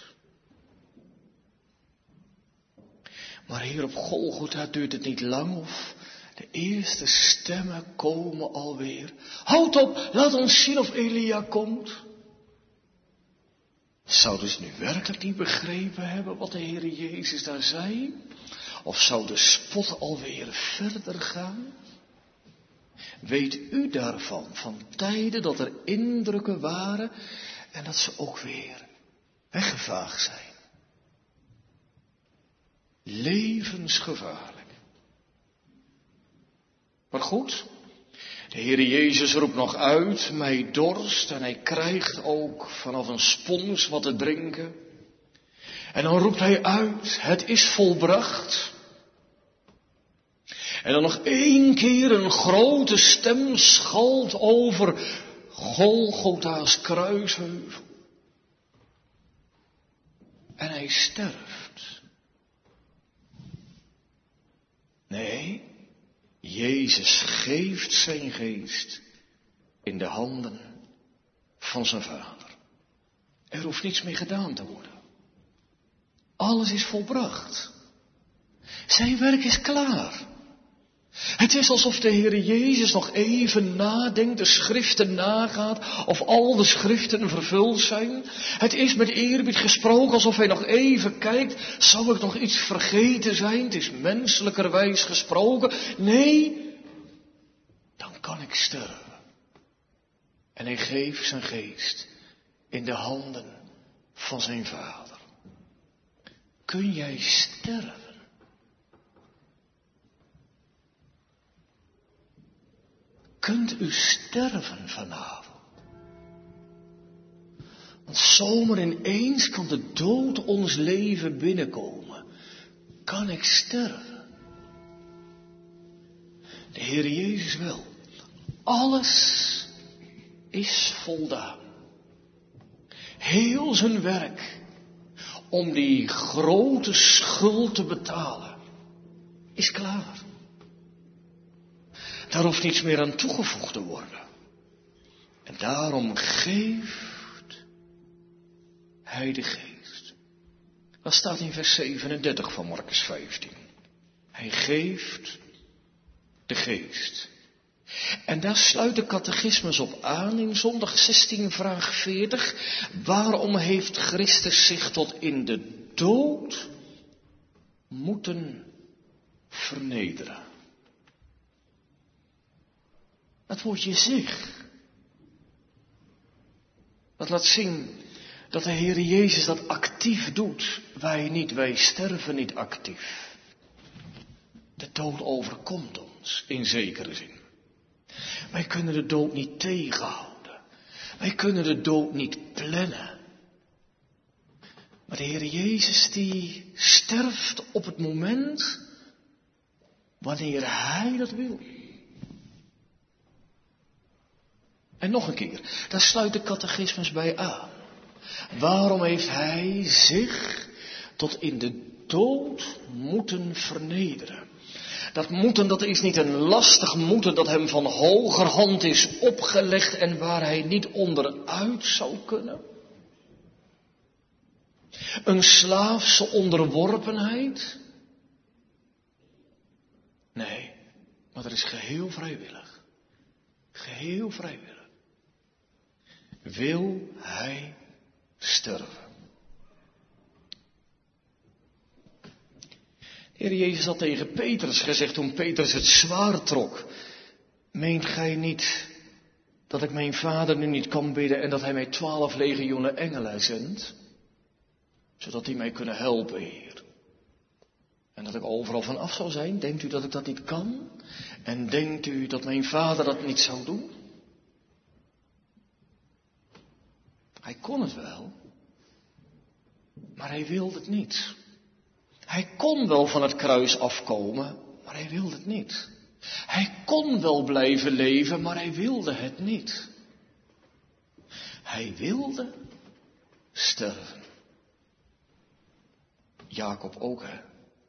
Maar hier op Golgotha duurt het niet lang of de eerste stemmen komen alweer. Houd op, laat ons zien of Elia komt. Zouden ze nu werkelijk niet begrepen hebben wat de Heere Jezus daar zei? Of zou de spot alweer verder gaan? Weet u daarvan, van tijden dat er indrukken waren en dat ze ook weer weggevaagd zijn? Levensgevaarlijk. Maar goed, de Heer Jezus roept nog uit, mij dorst, en hij krijgt ook vanaf een spons wat te drinken. En dan roept hij uit, het is volbracht. En dan nog 1 keer een grote stem schalt over Golgotha's kruisheuvel. En hij sterft. Nee, Jezus geeft zijn geest in de handen van zijn Vader. Er hoeft niets meer gedaan te worden. Alles is volbracht. Zijn werk is klaar. Het is alsof de Heer Jezus nog even nadenkt, de schriften nagaat, of al de schriften vervuld zijn. Het is met eerbied gesproken alsof hij nog even kijkt, zou ik nog iets vergeten zijn? Het is menselijkerwijs gesproken. Nee, dan kan ik sterven. En hij geeft zijn geest in de handen van zijn Vader. Kun jij sterven? Kunt u sterven vanavond? Want zomaar ineens kan de dood ons leven binnenkomen. Kan ik sterven? De Heer Jezus wel. Alles is voldaan. Heel zijn werk om die grote schuld te betalen is klaar. Daar hoeft niets meer aan toegevoegd te worden. En daarom geeft hij de geest. Dat staat in vers 37 van Markus 15. Hij geeft de geest. En daar sluit de catechismus op aan in zondag 16 vraag 40. Waarom heeft Christus zich tot in de dood moeten vernederen? Dat woordje zich. Dat laat zien dat de Heer Jezus dat actief doet. Wij niet, wij sterven niet actief. De dood overkomt ons in zekere zin. Wij kunnen de dood niet tegenhouden. Wij kunnen de dood niet plannen. Maar de Heer Jezus die sterft op het moment wanneer Hij dat wil. En nog een keer, daar sluit de catechismus bij aan. Waarom heeft Hij zich tot in de dood moeten vernederen? Dat moeten, dat is niet een lastig moeten dat hem van hogerhand is opgelegd en waar hij niet onderuit zou kunnen. Een slaafse onderworpenheid? Nee, maar dat is geheel vrijwillig. Geheel vrijwillig. Wil hij sterven? De Heer Jezus had tegen Petrus gezegd toen Petrus het zwaard trok. Meent gij niet dat ik mijn Vader nu niet kan bidden en dat hij mij 12 legioenen engelen zendt? Zodat die mij kunnen helpen, Heer. En dat ik overal van af zou zijn? Denkt u dat ik dat niet kan? En denkt u dat mijn Vader dat niet zou doen? Hij kon het wel, maar hij wilde het niet. Hij kon wel van het kruis afkomen, maar hij wilde het niet. Hij kon wel blijven leven, maar hij wilde het niet. Hij wilde sterven. Jacob ook, hè.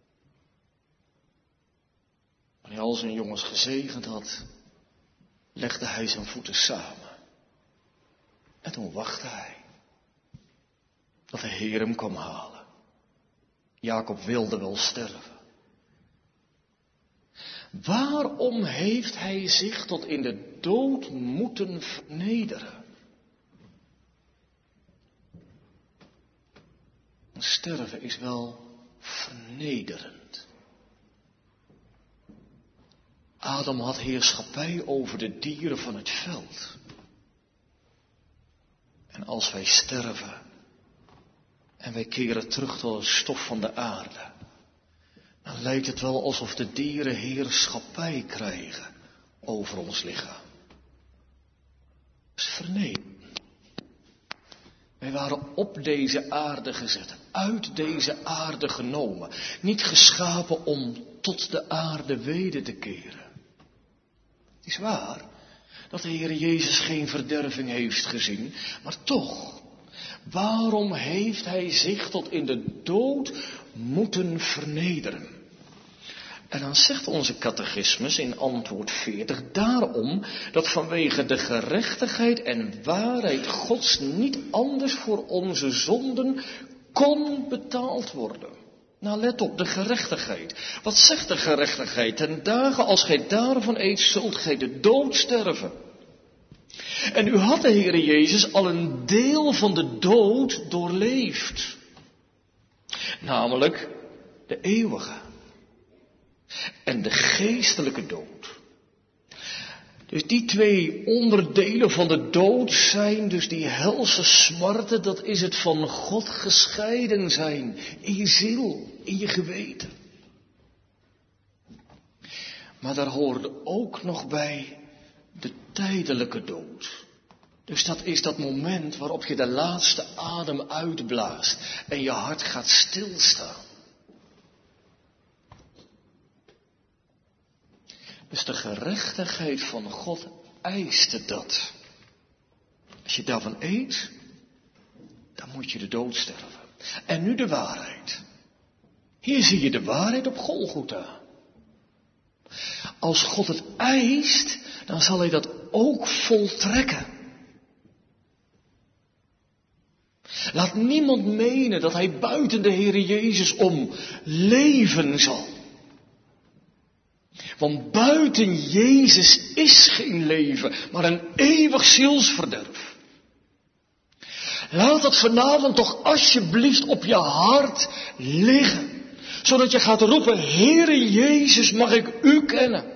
Wanneer hij al zijn jongens gezegend had, legde hij zijn voeten samen. En toen wachtte hij dat de Heer hem kwam halen. Jacob wilde wel sterven. Waarom heeft hij zich tot in de dood moeten vernederen? Sterven is wel vernederend. Adam had heerschappij over de dieren van het veld. En als wij sterven en wij keren terug tot het stof van de aarde, dan lijkt het wel alsof de dieren heerschappij krijgen over ons lichaam. Dat is vernederd. Wij waren op deze aarde gezet, uit deze aarde genomen, niet geschapen om tot de aarde weder te keren. Het is waar dat de Heer Jezus geen verderving heeft gezien, maar toch, waarom heeft Hij zich tot in de dood moeten vernederen? En dan zegt onze catechismus in antwoord 40, daarom dat vanwege de gerechtigheid en waarheid Gods niet anders voor onze zonden kon betaald worden. Nou, let op, de gerechtigheid. Wat zegt de gerechtigheid? Ten dagen als gij daarvan eet, zult gij de dood sterven. En u had de Heere Jezus al een deel van de dood doorleefd. Namelijk de eeuwige. En de geestelijke dood. Dus die twee onderdelen van de dood zijn dus die helse smarten, dat is het van God gescheiden zijn. In je ziel, in je geweten. Maar daar hoorde ook nog bij de tijdelijke dood. Dus dat is dat moment waarop je de laatste adem uitblaast en je hart gaat stilstaan. Dus de gerechtigheid van God eiste dat. Als je daarvan eet, dan moet je de dood sterven. En nu de waarheid. Hier zie je de waarheid op Golgotha. Als God het eist, dan zal Hij dat ook voltrekken. Laat niemand menen dat Hij buiten de Heere Jezus om leven zal. Want buiten Jezus is geen leven, maar een eeuwig zielsverderf. Laat dat vanavond toch alsjeblieft op je hart liggen. Zodat je gaat roepen, Heere Jezus, mag ik U kennen.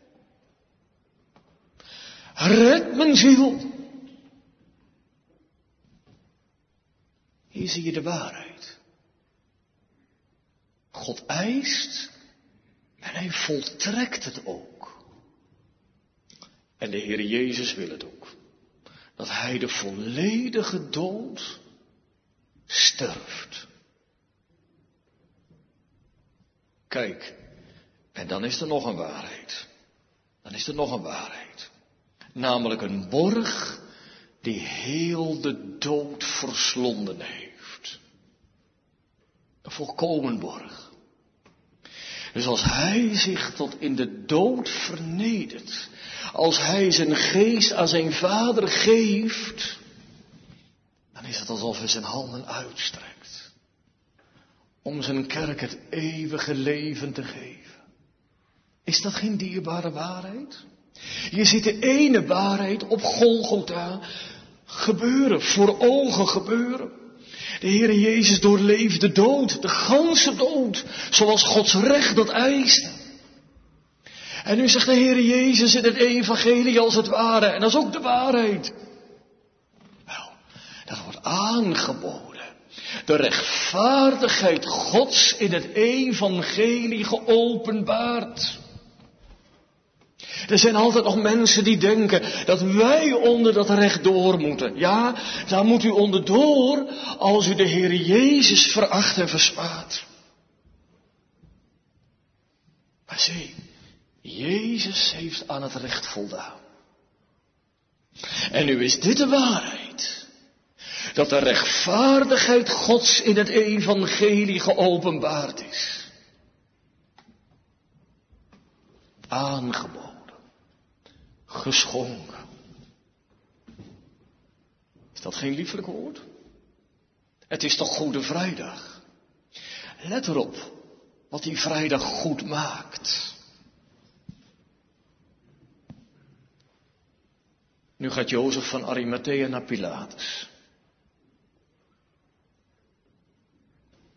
Red mijn ziel. Hier zie je de waarheid. God eist en Hij voltrekt het ook. En de Heer Jezus wil het ook. Dat Hij de volledige dood sterft. Kijk, en dan is er nog een waarheid. Dan is er nog een waarheid. Namelijk een borg die heel de dood verslonden heeft. Een volkomen borg. Dus als Hij zich tot in de dood vernedert, als Hij zijn geest aan zijn Vader geeft, dan is het alsof Hij zijn handen uitstrekt. Om zijn kerk het eeuwige leven te geven. Is dat geen dierbare waarheid? Je ziet de ene waarheid op Golgotha gebeuren, voor ogen gebeuren. De Heere Jezus doorleefde de dood, de ganse dood, zoals Gods recht dat eiste. En nu zegt de Heere Jezus in het evangelie als het ware, en dat is ook de waarheid. Wel, dat wordt aangeboden. De rechtvaardigheid Gods in het evangelie geopenbaard. Er zijn altijd nog mensen die denken dat wij onder dat recht door moeten. Ja, daar moet u onder door als u de Heer Jezus veracht en versmaat. Maar zie, Jezus heeft aan het recht voldaan. En nu is dit de waarheid. Dat de rechtvaardigheid Gods in het evangelie geopenbaard is. Aangeboden. Geschonken. Is dat geen lieflijk woord? Het is toch Goede Vrijdag? Let erop wat die vrijdag goed maakt. Nu gaat Jozef van Arimathea naar Pilatus.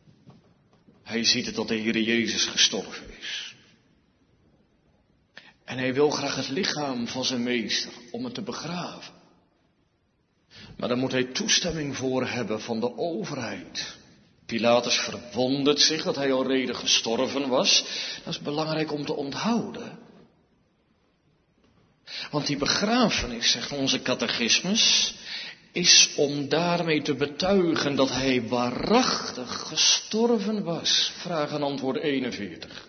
Hij ziet het dat de Heere Jezus gestorven is. En hij wil graag het lichaam van zijn meester om het te begraven. Maar daar moet hij toestemming voor hebben van de overheid. Pilatus verwondert zich dat hij alreeds gestorven was. Dat is belangrijk om te onthouden. Want die begrafenis, zegt onze catechismus, is om daarmee te betuigen dat hij waarachtig gestorven was. Vraag en antwoord 41.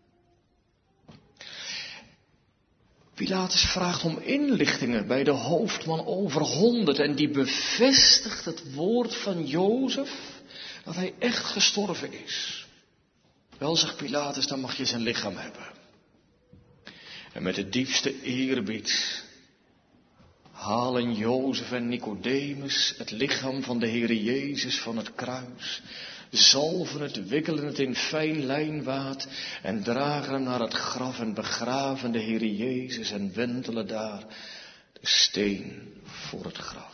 Pilatus vraagt om inlichtingen bij de hoofdman over 100 en die bevestigt het woord van Jozef dat hij echt gestorven is. Wel, zegt Pilatus, dan mag je zijn lichaam hebben. En met de diepste eerbied halen Jozef en Nicodemus het lichaam van de Heere Jezus van het kruis, zalven het, wikkelen het in fijn lijnwaad en dragen hem naar het graf en begraven de Heere Jezus en wentelen daar de steen voor het graf.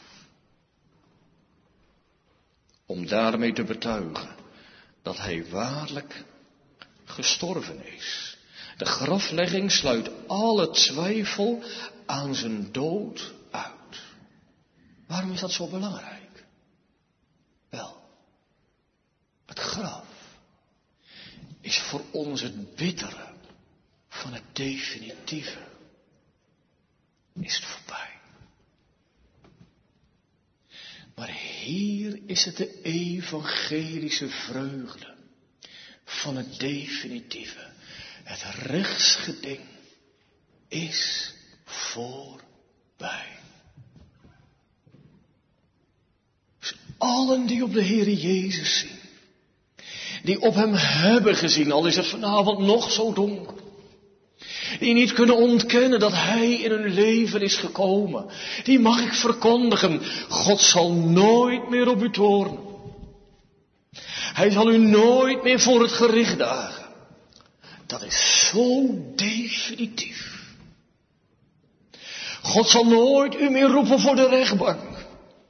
Om daarmee te betuigen dat hij waarlijk gestorven is. De graflegging sluit alle twijfel aan zijn dood uit. Waarom is dat zo belangrijk? Wel, het graf is voor ons het bittere van het definitieve. Is het voorbij. Maar hier is het de evangelische vreugde van het definitieve. Het rechtsgeding is voorbij. Dus allen die op de Heere Jezus zien, die op hem hebben gezien, al is het vanavond nog zo donker, die niet kunnen ontkennen dat hij in hun leven is gekomen, die mag ik verkondigen, God zal nooit meer op u toornen. Hij zal u nooit meer voor het gericht dagen. Dat is zo definitief. God zal nooit u meer roepen voor de rechtbank.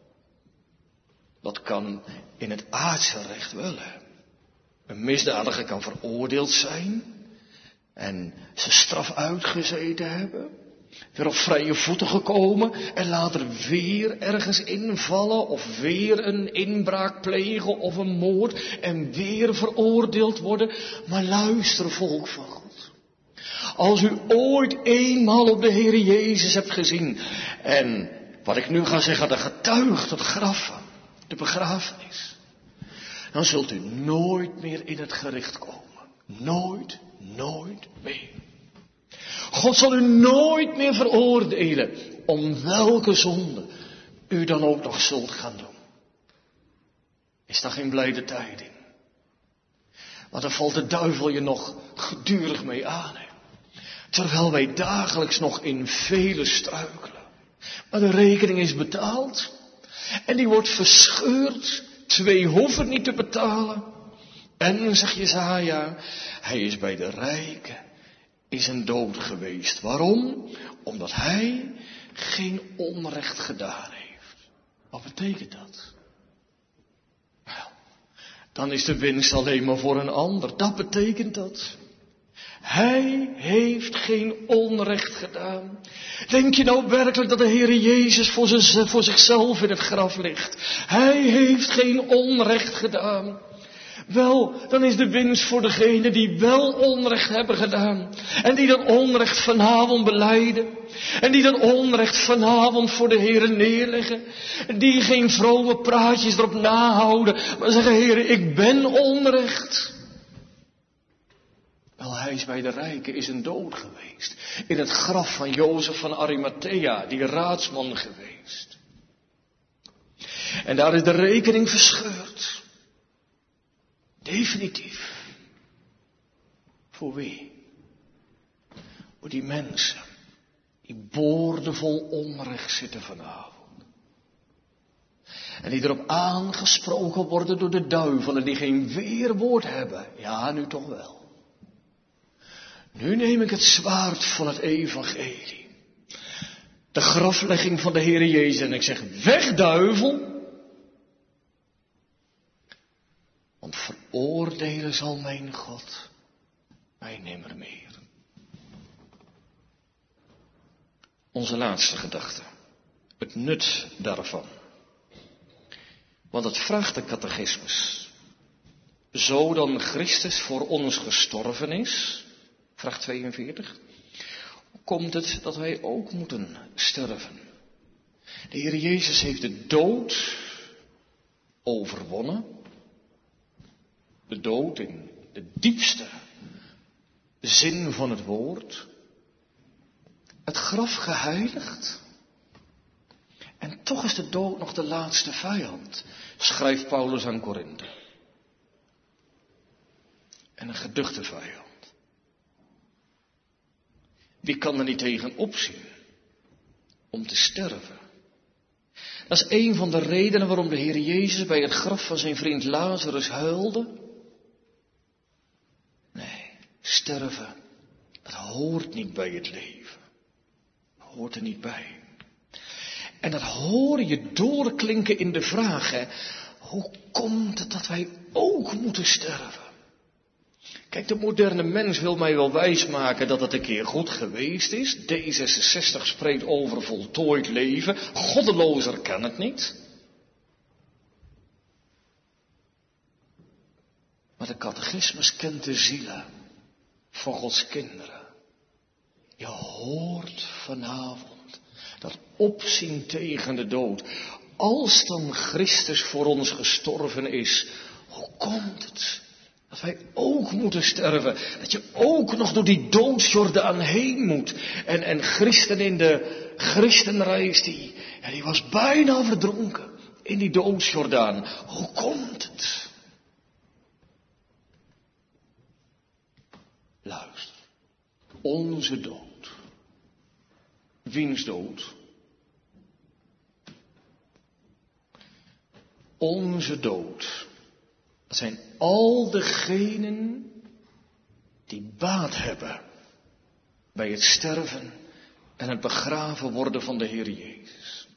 Dat kan in het aardse recht wel. Een misdadiger kan veroordeeld zijn en zijn straf uitgezeten hebben, weer op vrije voeten gekomen en later weer ergens invallen of weer een inbraak plegen of een moord en weer veroordeeld worden. Maar luister, volk van God. Als u ooit eenmaal op de Heere Jezus hebt gezien en wat ik nu ga zeggen, de getuigt het graf van, de begrafenis, dan zult u nooit meer in het gericht komen. Nooit meer. God zal u nooit meer veroordelen om welke zonde u dan ook nog zult gaan doen. Is daar geen blijde tijding? Want dan valt de duivel je nog gedurig mee aan. Hè? Terwijl wij dagelijks nog in vele struikelen. Maar de rekening is betaald. En die wordt verscheurd. 2 hoeven niet te betalen. En, zegt Jesaja, hij is bij de rijken, is een dood geweest. Waarom? Omdat hij geen onrecht gedaan heeft. Wat betekent dat? Wel, dan is de winst alleen maar voor een ander. Dat betekent dat. Hij heeft geen onrecht gedaan. Denk je nou werkelijk dat de Heere Jezus voor zichzelf in het graf ligt? Hij heeft geen onrecht gedaan. Wel, dan is de winst voor degenen die wel onrecht hebben gedaan. En die dat onrecht vanavond belijden. En die dat onrecht vanavond voor de Heere neerleggen. Die geen vrome praatjes erop nahouden. Maar zeggen, Heere, ik ben onrecht. Wel, hij is bij de rijken, is een dood geweest. In het graf van Jozef van Arimathea, die raadsman geweest. En daar is de rekening verscheurd. Definitief. Voor wie? Voor die mensen die boordevol onrecht zitten vanavond. En die erop aangesproken worden door de duivel en die geen weerwoord hebben. Ja, nu toch wel. Nu neem ik het zwaard van het evangelie. De graflegging van de Heere Jezus en ik zeg, weg duivel. Want veroordelen zal mijn God mij nimmer meer. onze laatste gedachte. Het nut daarvan. Want het vraagt de catechismus. Zo dan Christus voor ons gestorven is, vraag 42, komt het dat wij ook moeten sterven. De Heer Jezus heeft de dood overwonnen. De dood in de diepste zin van het woord. Het graf geheiligd. En toch is de dood nog de laatste vijand, schrijft Paulus aan Korinthe. En een geduchte vijand. Wie kan er niet tegen opzien om te sterven? Dat is een van de redenen waarom de Heer Jezus bij het graf van zijn vriend Lazarus huilde. Nee, sterven, dat hoort niet bij het leven. Dat hoort er niet bij. En dat hoor je doorklinken in de vraag, hè, hoe komt het dat wij ook moeten sterven? Kijk, de moderne mens wil mij wel wijsmaken dat het een keer goed geweest is. D66 spreekt over voltooid leven. Goddelozer kan het niet. Maar de catechismus kent de zielen van Gods kinderen. Je hoort vanavond dat opzien tegen de dood. Als dan Christus voor ons gestorven is, hoe komt het dat wij ook moeten sterven? Dat je ook nog door die doodsjordaan heen moet. En Christen in de Christenreis, die was bijna verdronken in die doodsjordaan. Hoe komt het? Luister. Onze dood. Wiens dood? Onze dood. Dat zijn al degenen die baat hebben bij het sterven en het begraven worden van de Heer Jezus.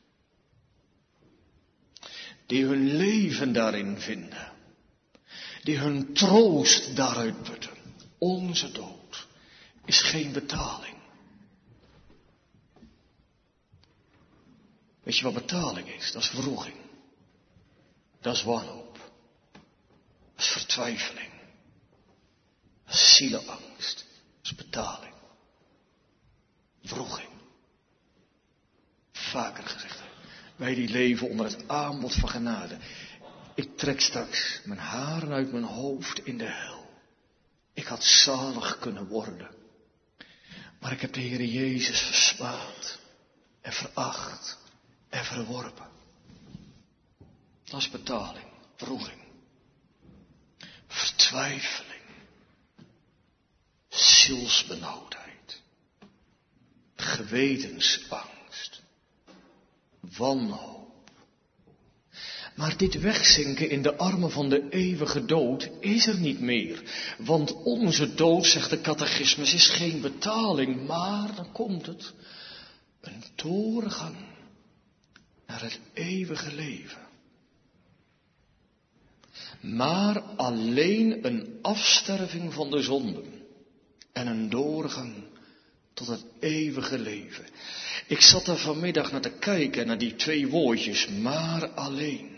Die hun leven daarin vinden. Die hun troost daaruit putten. Onze dood is geen betaling. Weet je wat betaling is? Dat is wroeging. Dat is wanhoop. Dat is vertwijfeling. Dat is zielenangst. Dat is betaling. Wroeging. Vaker gezegd. Wij die leven onder het aanbod van genade. Ik trek straks mijn haren uit mijn hoofd in de hel. Ik had zalig kunnen worden. Maar ik heb de Heer Jezus versmaad. En veracht. En verworpen. Dat is betaling. Wroeging. Vertwijfeling. Zielsbenauwdheid. Gewetensangst. Wanhoop. Maar dit wegzinken in de armen van de eeuwige dood is er niet meer. Want onze dood, zegt de catechismus, is geen betaling. Maar, dan komt het, een doorgang naar het eeuwige leven. Maar alleen een afsterving van de zonden en een doorgang tot het eeuwige leven. Ik zat daar vanmiddag naar te kijken, naar die twee woordjes, maar alleen.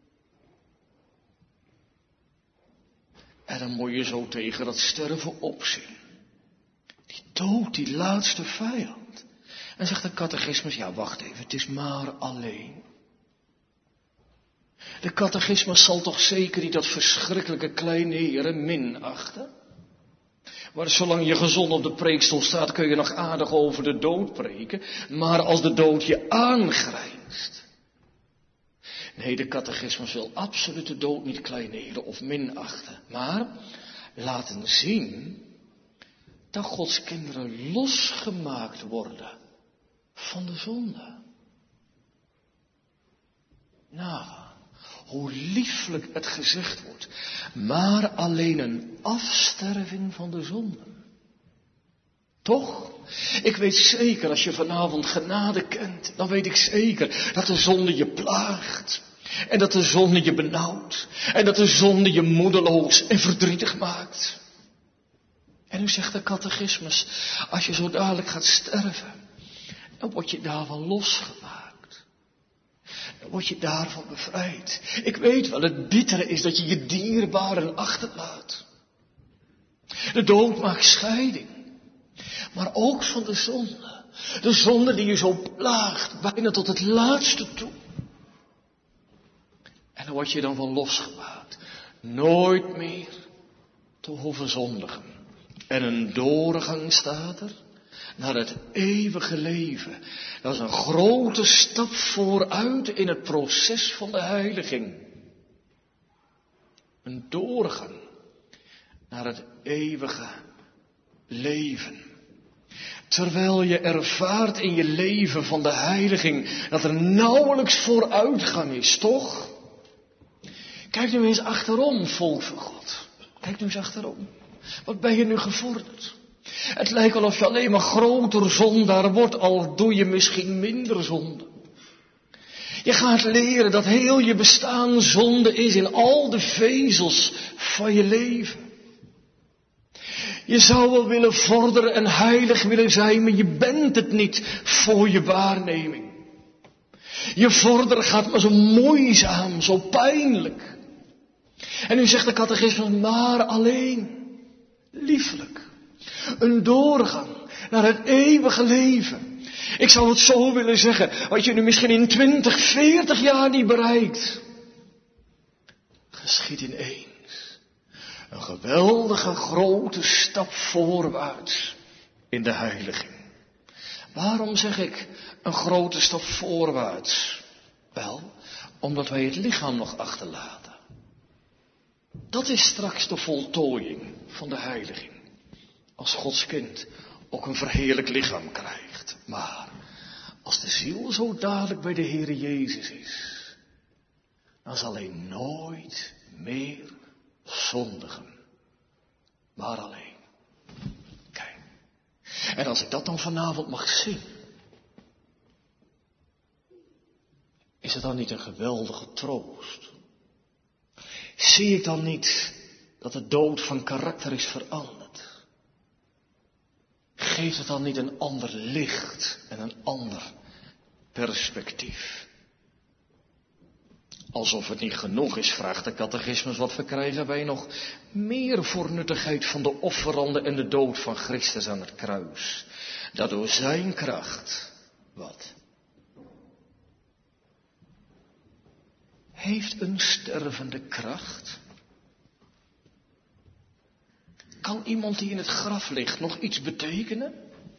En dan moet je zo tegen dat sterven opzien. Die dood, die laatste vijand. En zegt de catechismus, ja wacht even, het is maar alleen. De catechismus zal toch zeker niet dat verschrikkelijke kleine heren minachten? Maar zolang je gezond op de preekstoel staat, kun je nog aardig over de dood preken. Maar als de dood je aangrijnst. Nee, de catechismus wil absoluut de dood niet kleineren of minachten. Maar laten zien dat Gods kinderen losgemaakt worden van de zonde. Nou, hoe lieflijk het gezegd wordt. Maar alleen een afsterving van de zonde. Toch? Ik weet zeker, als je vanavond genade kent, dan weet ik zeker dat de zonde je plaagt. En dat de zonde je benauwt. En dat de zonde je moedeloos en verdrietig maakt. En nu zegt de catechismus, als je zo dadelijk gaat sterven, Dan word je daarvan losgemaakt. Dan word je daarvan bevrijd. Ik weet wel, het bittere is dat je je dierbaren achterlaat. De dood maakt scheiding. Maar ook van de zonde. De zonde die je zo plaagt, bijna tot het laatste toe. En dan word je dan van losgemaakt. Nooit meer te hoeven zondigen. En een doorgang staat er naar het eeuwige leven. Dat is een grote stap vooruit in het proces van de heiliging. Een doorgang naar het eeuwige leven. Terwijl je ervaart in je leven van de heiliging dat er nauwelijks vooruitgang is, toch? Kijk nu eens achterom, volk van God. Kijk nu eens achterom. Wat ben je nu gevorderd? Het lijkt wel of je alleen maar groter zondaar wordt, al doe je misschien minder zonde. Je gaat leren dat heel je bestaan zonde is in al de vezels van je leven. Je zou wel willen vorderen en heilig willen zijn, maar je bent het niet voor je waarneming. Je vorderen gaat maar zo moeizaam, zo pijnlijk. En nu zegt de catechismus, maar alleen, liefelijk, een doorgang naar het eeuwige leven. Ik zou het zo willen zeggen, wat je nu misschien in 20, 40 jaar niet bereikt. Geschiet ineens. Een geweldige grote stap voorwaarts in de heiliging. Waarom zeg ik een grote stap voorwaarts? Wel, omdat wij het lichaam nog achterlaten. Dat is straks de voltooiing van de heiliging. Als Gods kind ook een verheerlijk lichaam krijgt. Maar als de ziel zo dadelijk bij de Heere Jezus is, dan zal hij nooit meer zondigen. Maar alleen. Kijk. En als ik dat dan vanavond mag zien, is het dan niet een geweldige troost? Zie ik dan niet dat de dood van karakter is veranderd? Geeft het dan niet een ander licht en een ander perspectief? Alsof het niet genoeg is, vraagt de catechismus, wat verkrijgen wij nog meer voor nuttigheid van de offerande en de dood van Christus aan het kruis. Dat door zijn kracht, wat? Heeft een stervende kracht? Kan iemand die in het graf ligt nog iets betekenen?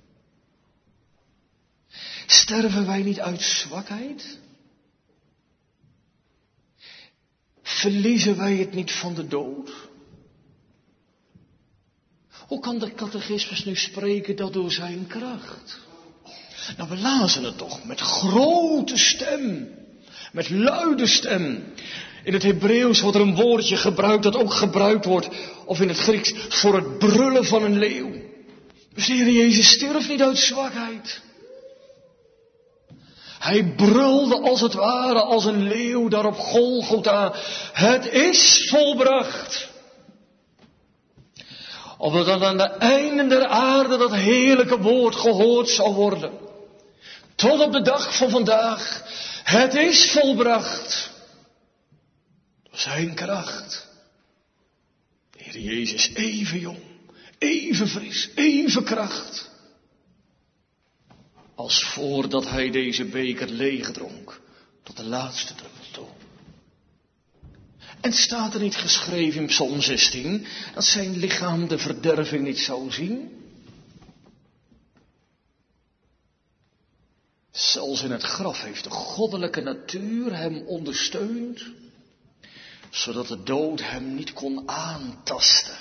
Sterven wij niet uit zwakheid? Verliezen wij het niet van de dood? Hoe kan de catechismus nu spreken dat door zijn kracht? Nou, we lazen het toch met grote stem, met luide stem. In het Hebreeuws wordt er een woordje gebruikt dat ook gebruikt wordt, of in het Grieks, voor het brullen van een leeuw. Dus de Heer Jezus stierf niet uit zwakheid. Hij brulde als het ware als een leeuw daar op Golgotha. Het is volbracht. Opdat dan aan de einden der aarde dat heerlijke woord gehoord zou worden. Tot op de dag van vandaag. Het is volbracht. Door zijn kracht. De Heer Jezus even jong, even fris, even kracht. Als voordat hij deze beker leegdronk, tot de laatste druppel toe. En staat er niet geschreven in Psalm 16, dat zijn lichaam de verderving niet zou zien? Zelfs in het graf heeft de goddelijke natuur hem ondersteund, zodat de dood hem niet kon aantasten.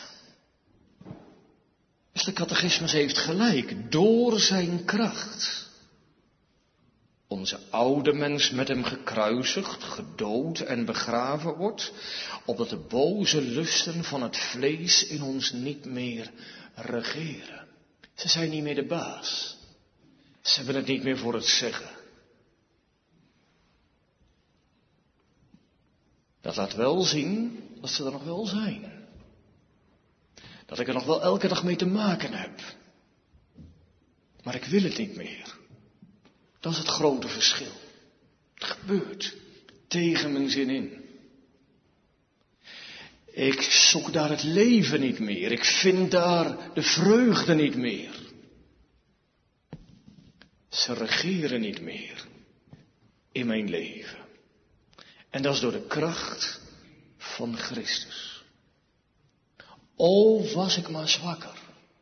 Dus de catechismus heeft gelijk, door zijn kracht. Onze oude mens met hem gekruisigd, gedood en begraven wordt, opdat de boze lusten van het vlees in ons niet meer regeren. Ze zijn niet meer de baas. Ze hebben het niet meer voor het zeggen. Dat laat wel zien dat ze er nog wel zijn. Dat ik er nog wel elke dag mee te maken heb. Maar ik wil het niet meer. Dat is het grote verschil. Het gebeurt tegen mijn zin in. Ik zoek daar het leven niet meer. Ik vind daar de vreugde niet meer. Ze regeren niet meer in mijn leven. En dat is door de kracht van Christus. O, was ik maar zwakker.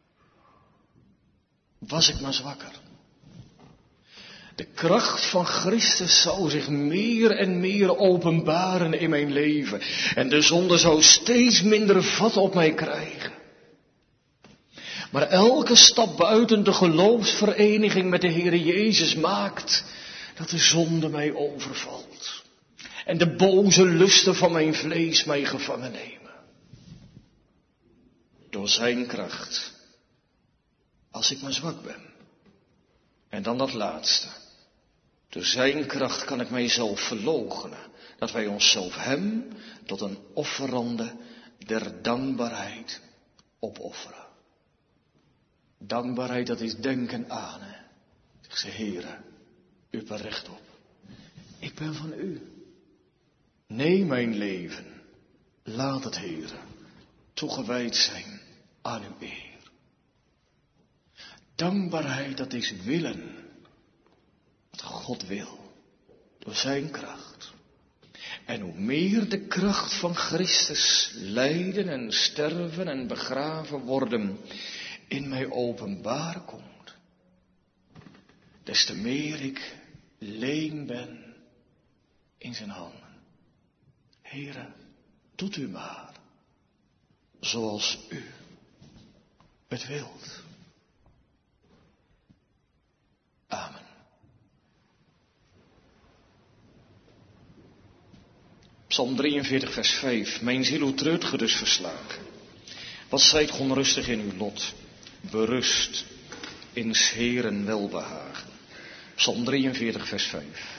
Was ik maar zwakker. De kracht van Christus zou zich meer en meer openbaren in mijn leven. En de zonde zou steeds minder vat op mij krijgen. Maar elke stap buiten de geloofsvereniging met de Heere Jezus maakt dat de zonde mij overvalt. En de boze lusten van mijn vlees mij gevangen nemen. Door zijn kracht. Als ik maar zwak ben. En dan dat laatste. Door zijn kracht kan ik mijzelf verloochenen. Dat wij onszelf hem tot een offerande der dankbaarheid opofferen. Dankbaarheid, dat is denken aan. Ik zeg, Heere, u hebt er recht op. Ik ben van u. Neem mijn leven. Laat het, Heere, toegewijd zijn aan uw eer. Dankbaarheid, dat is willen. Wat God wil. Door zijn kracht. En hoe meer de kracht van Christus lijden en sterven en begraven worden in mij openbaar komt. Des te meer ik leem ben in zijn handen. Heere, doet u maar. Zoals u het wilt. Amen. Psalm 43 vers 5. Mijn ziel, hoe treurt ge dus verslagen? Wat zijt ge onrustig in uw lot? Berust in 's Heeren welbehagen. Psalm 43 vers 5.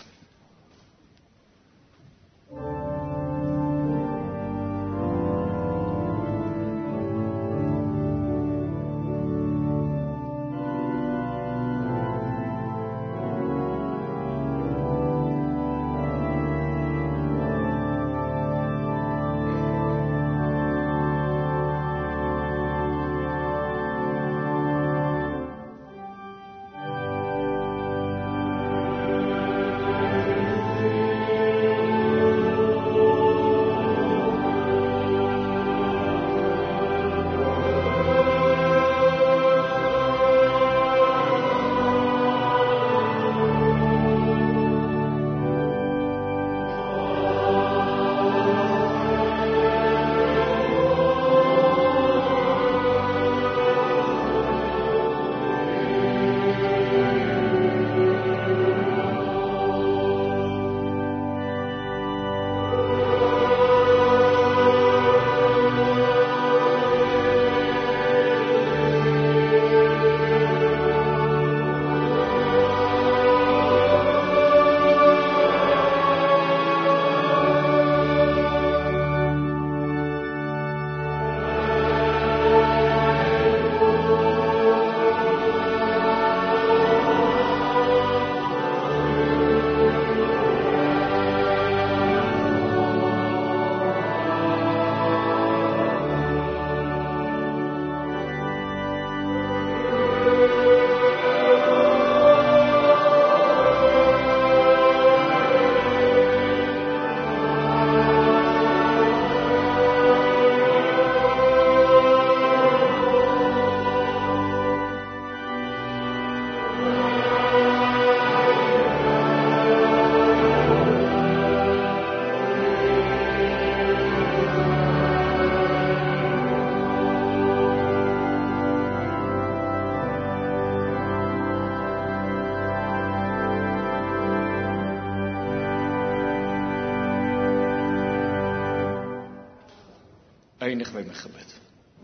Eindig bij mijn gebed.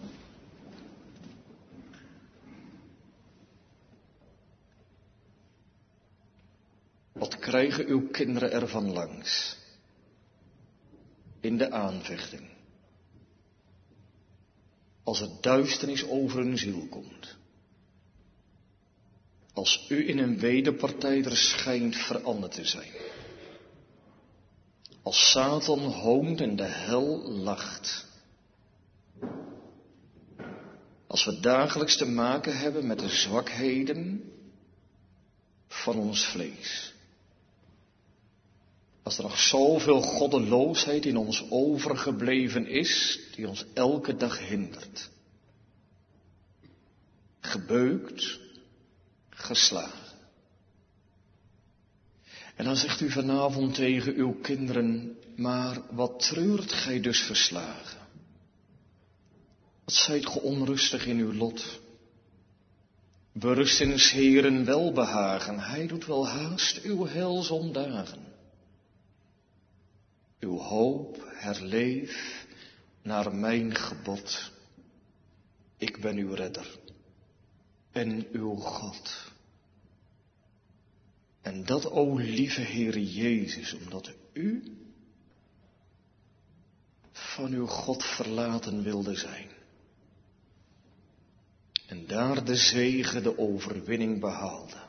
Wat krijgen uw kinderen ervan langs? In de aanvechting. Als het duisternis over hun ziel komt. als u in een wederpartij er schijnt veranderd te zijn. Als Satan hoont en de hel lacht. Als we dagelijks te maken hebben met de zwakheden van ons vlees. Als er nog zoveel goddeloosheid in ons overgebleven is, die ons elke dag hindert. Gebeukt, geslagen. En dan zegt u vanavond tegen uw kinderen, maar wat treurt gij dus verslagen? Wat zijt ge onrustig in uw lot? Berust in 's Heeren welbehagen, hij doet wel haast uw heil zondagen. Uw hoop herleef naar mijn gebod. Ik ben uw redder en uw God. En dat, o lieve Heere Jezus, omdat u van uw God verlaten wilde zijn. En daar de zege, de overwinning behaalde.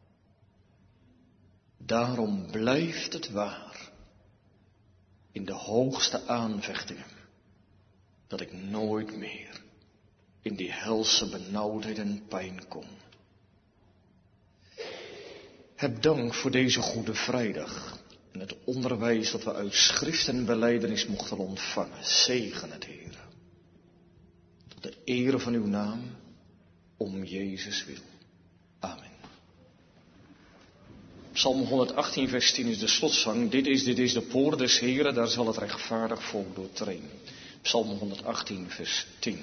Daarom blijft het waar, in de hoogste aanvechtingen, dat ik nooit meer in die helse benauwdheid en pijn kom. Heb dank voor deze Goede Vrijdag en het onderwijs dat we uit schrift en belijdenis mochten ontvangen. Zegen het, Heere. Tot de ere van uw naam, om Jezus wil. Amen. Psalm 118 vers 10 is de slotzang. Dit is de poort des Heeren, daar zal het rechtvaardig volk doortreden. Psalm 118 vers 10.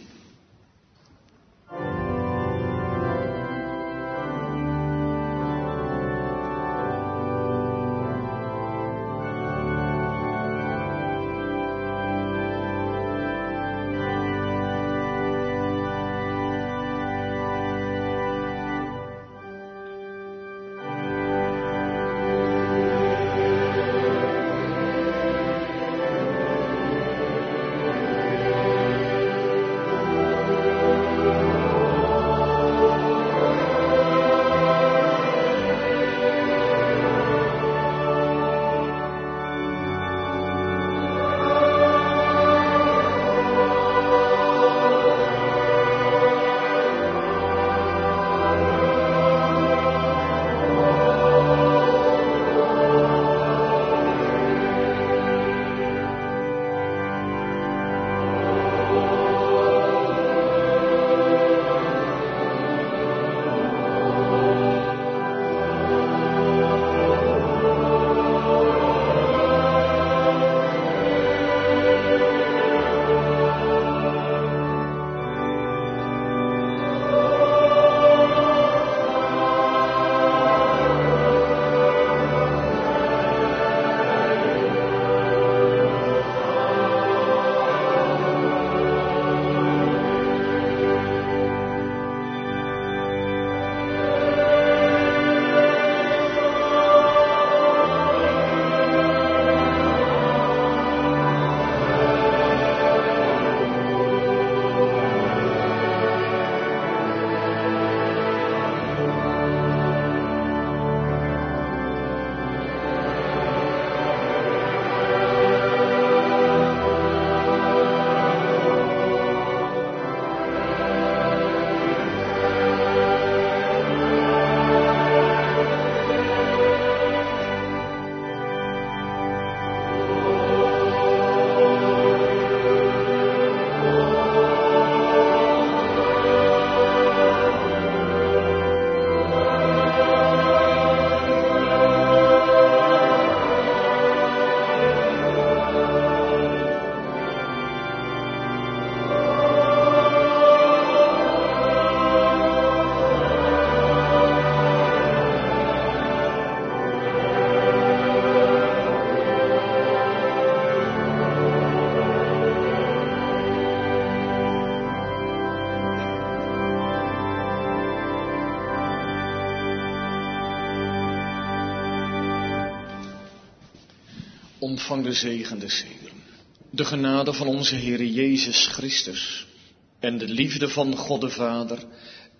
Ontvang de zegen des Heeren. De genade van onze Heere Jezus Christus en de liefde van God de Vader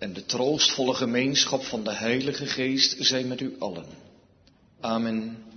en de troostvolle gemeenschap van de Heilige Geest zij met u allen. Amen.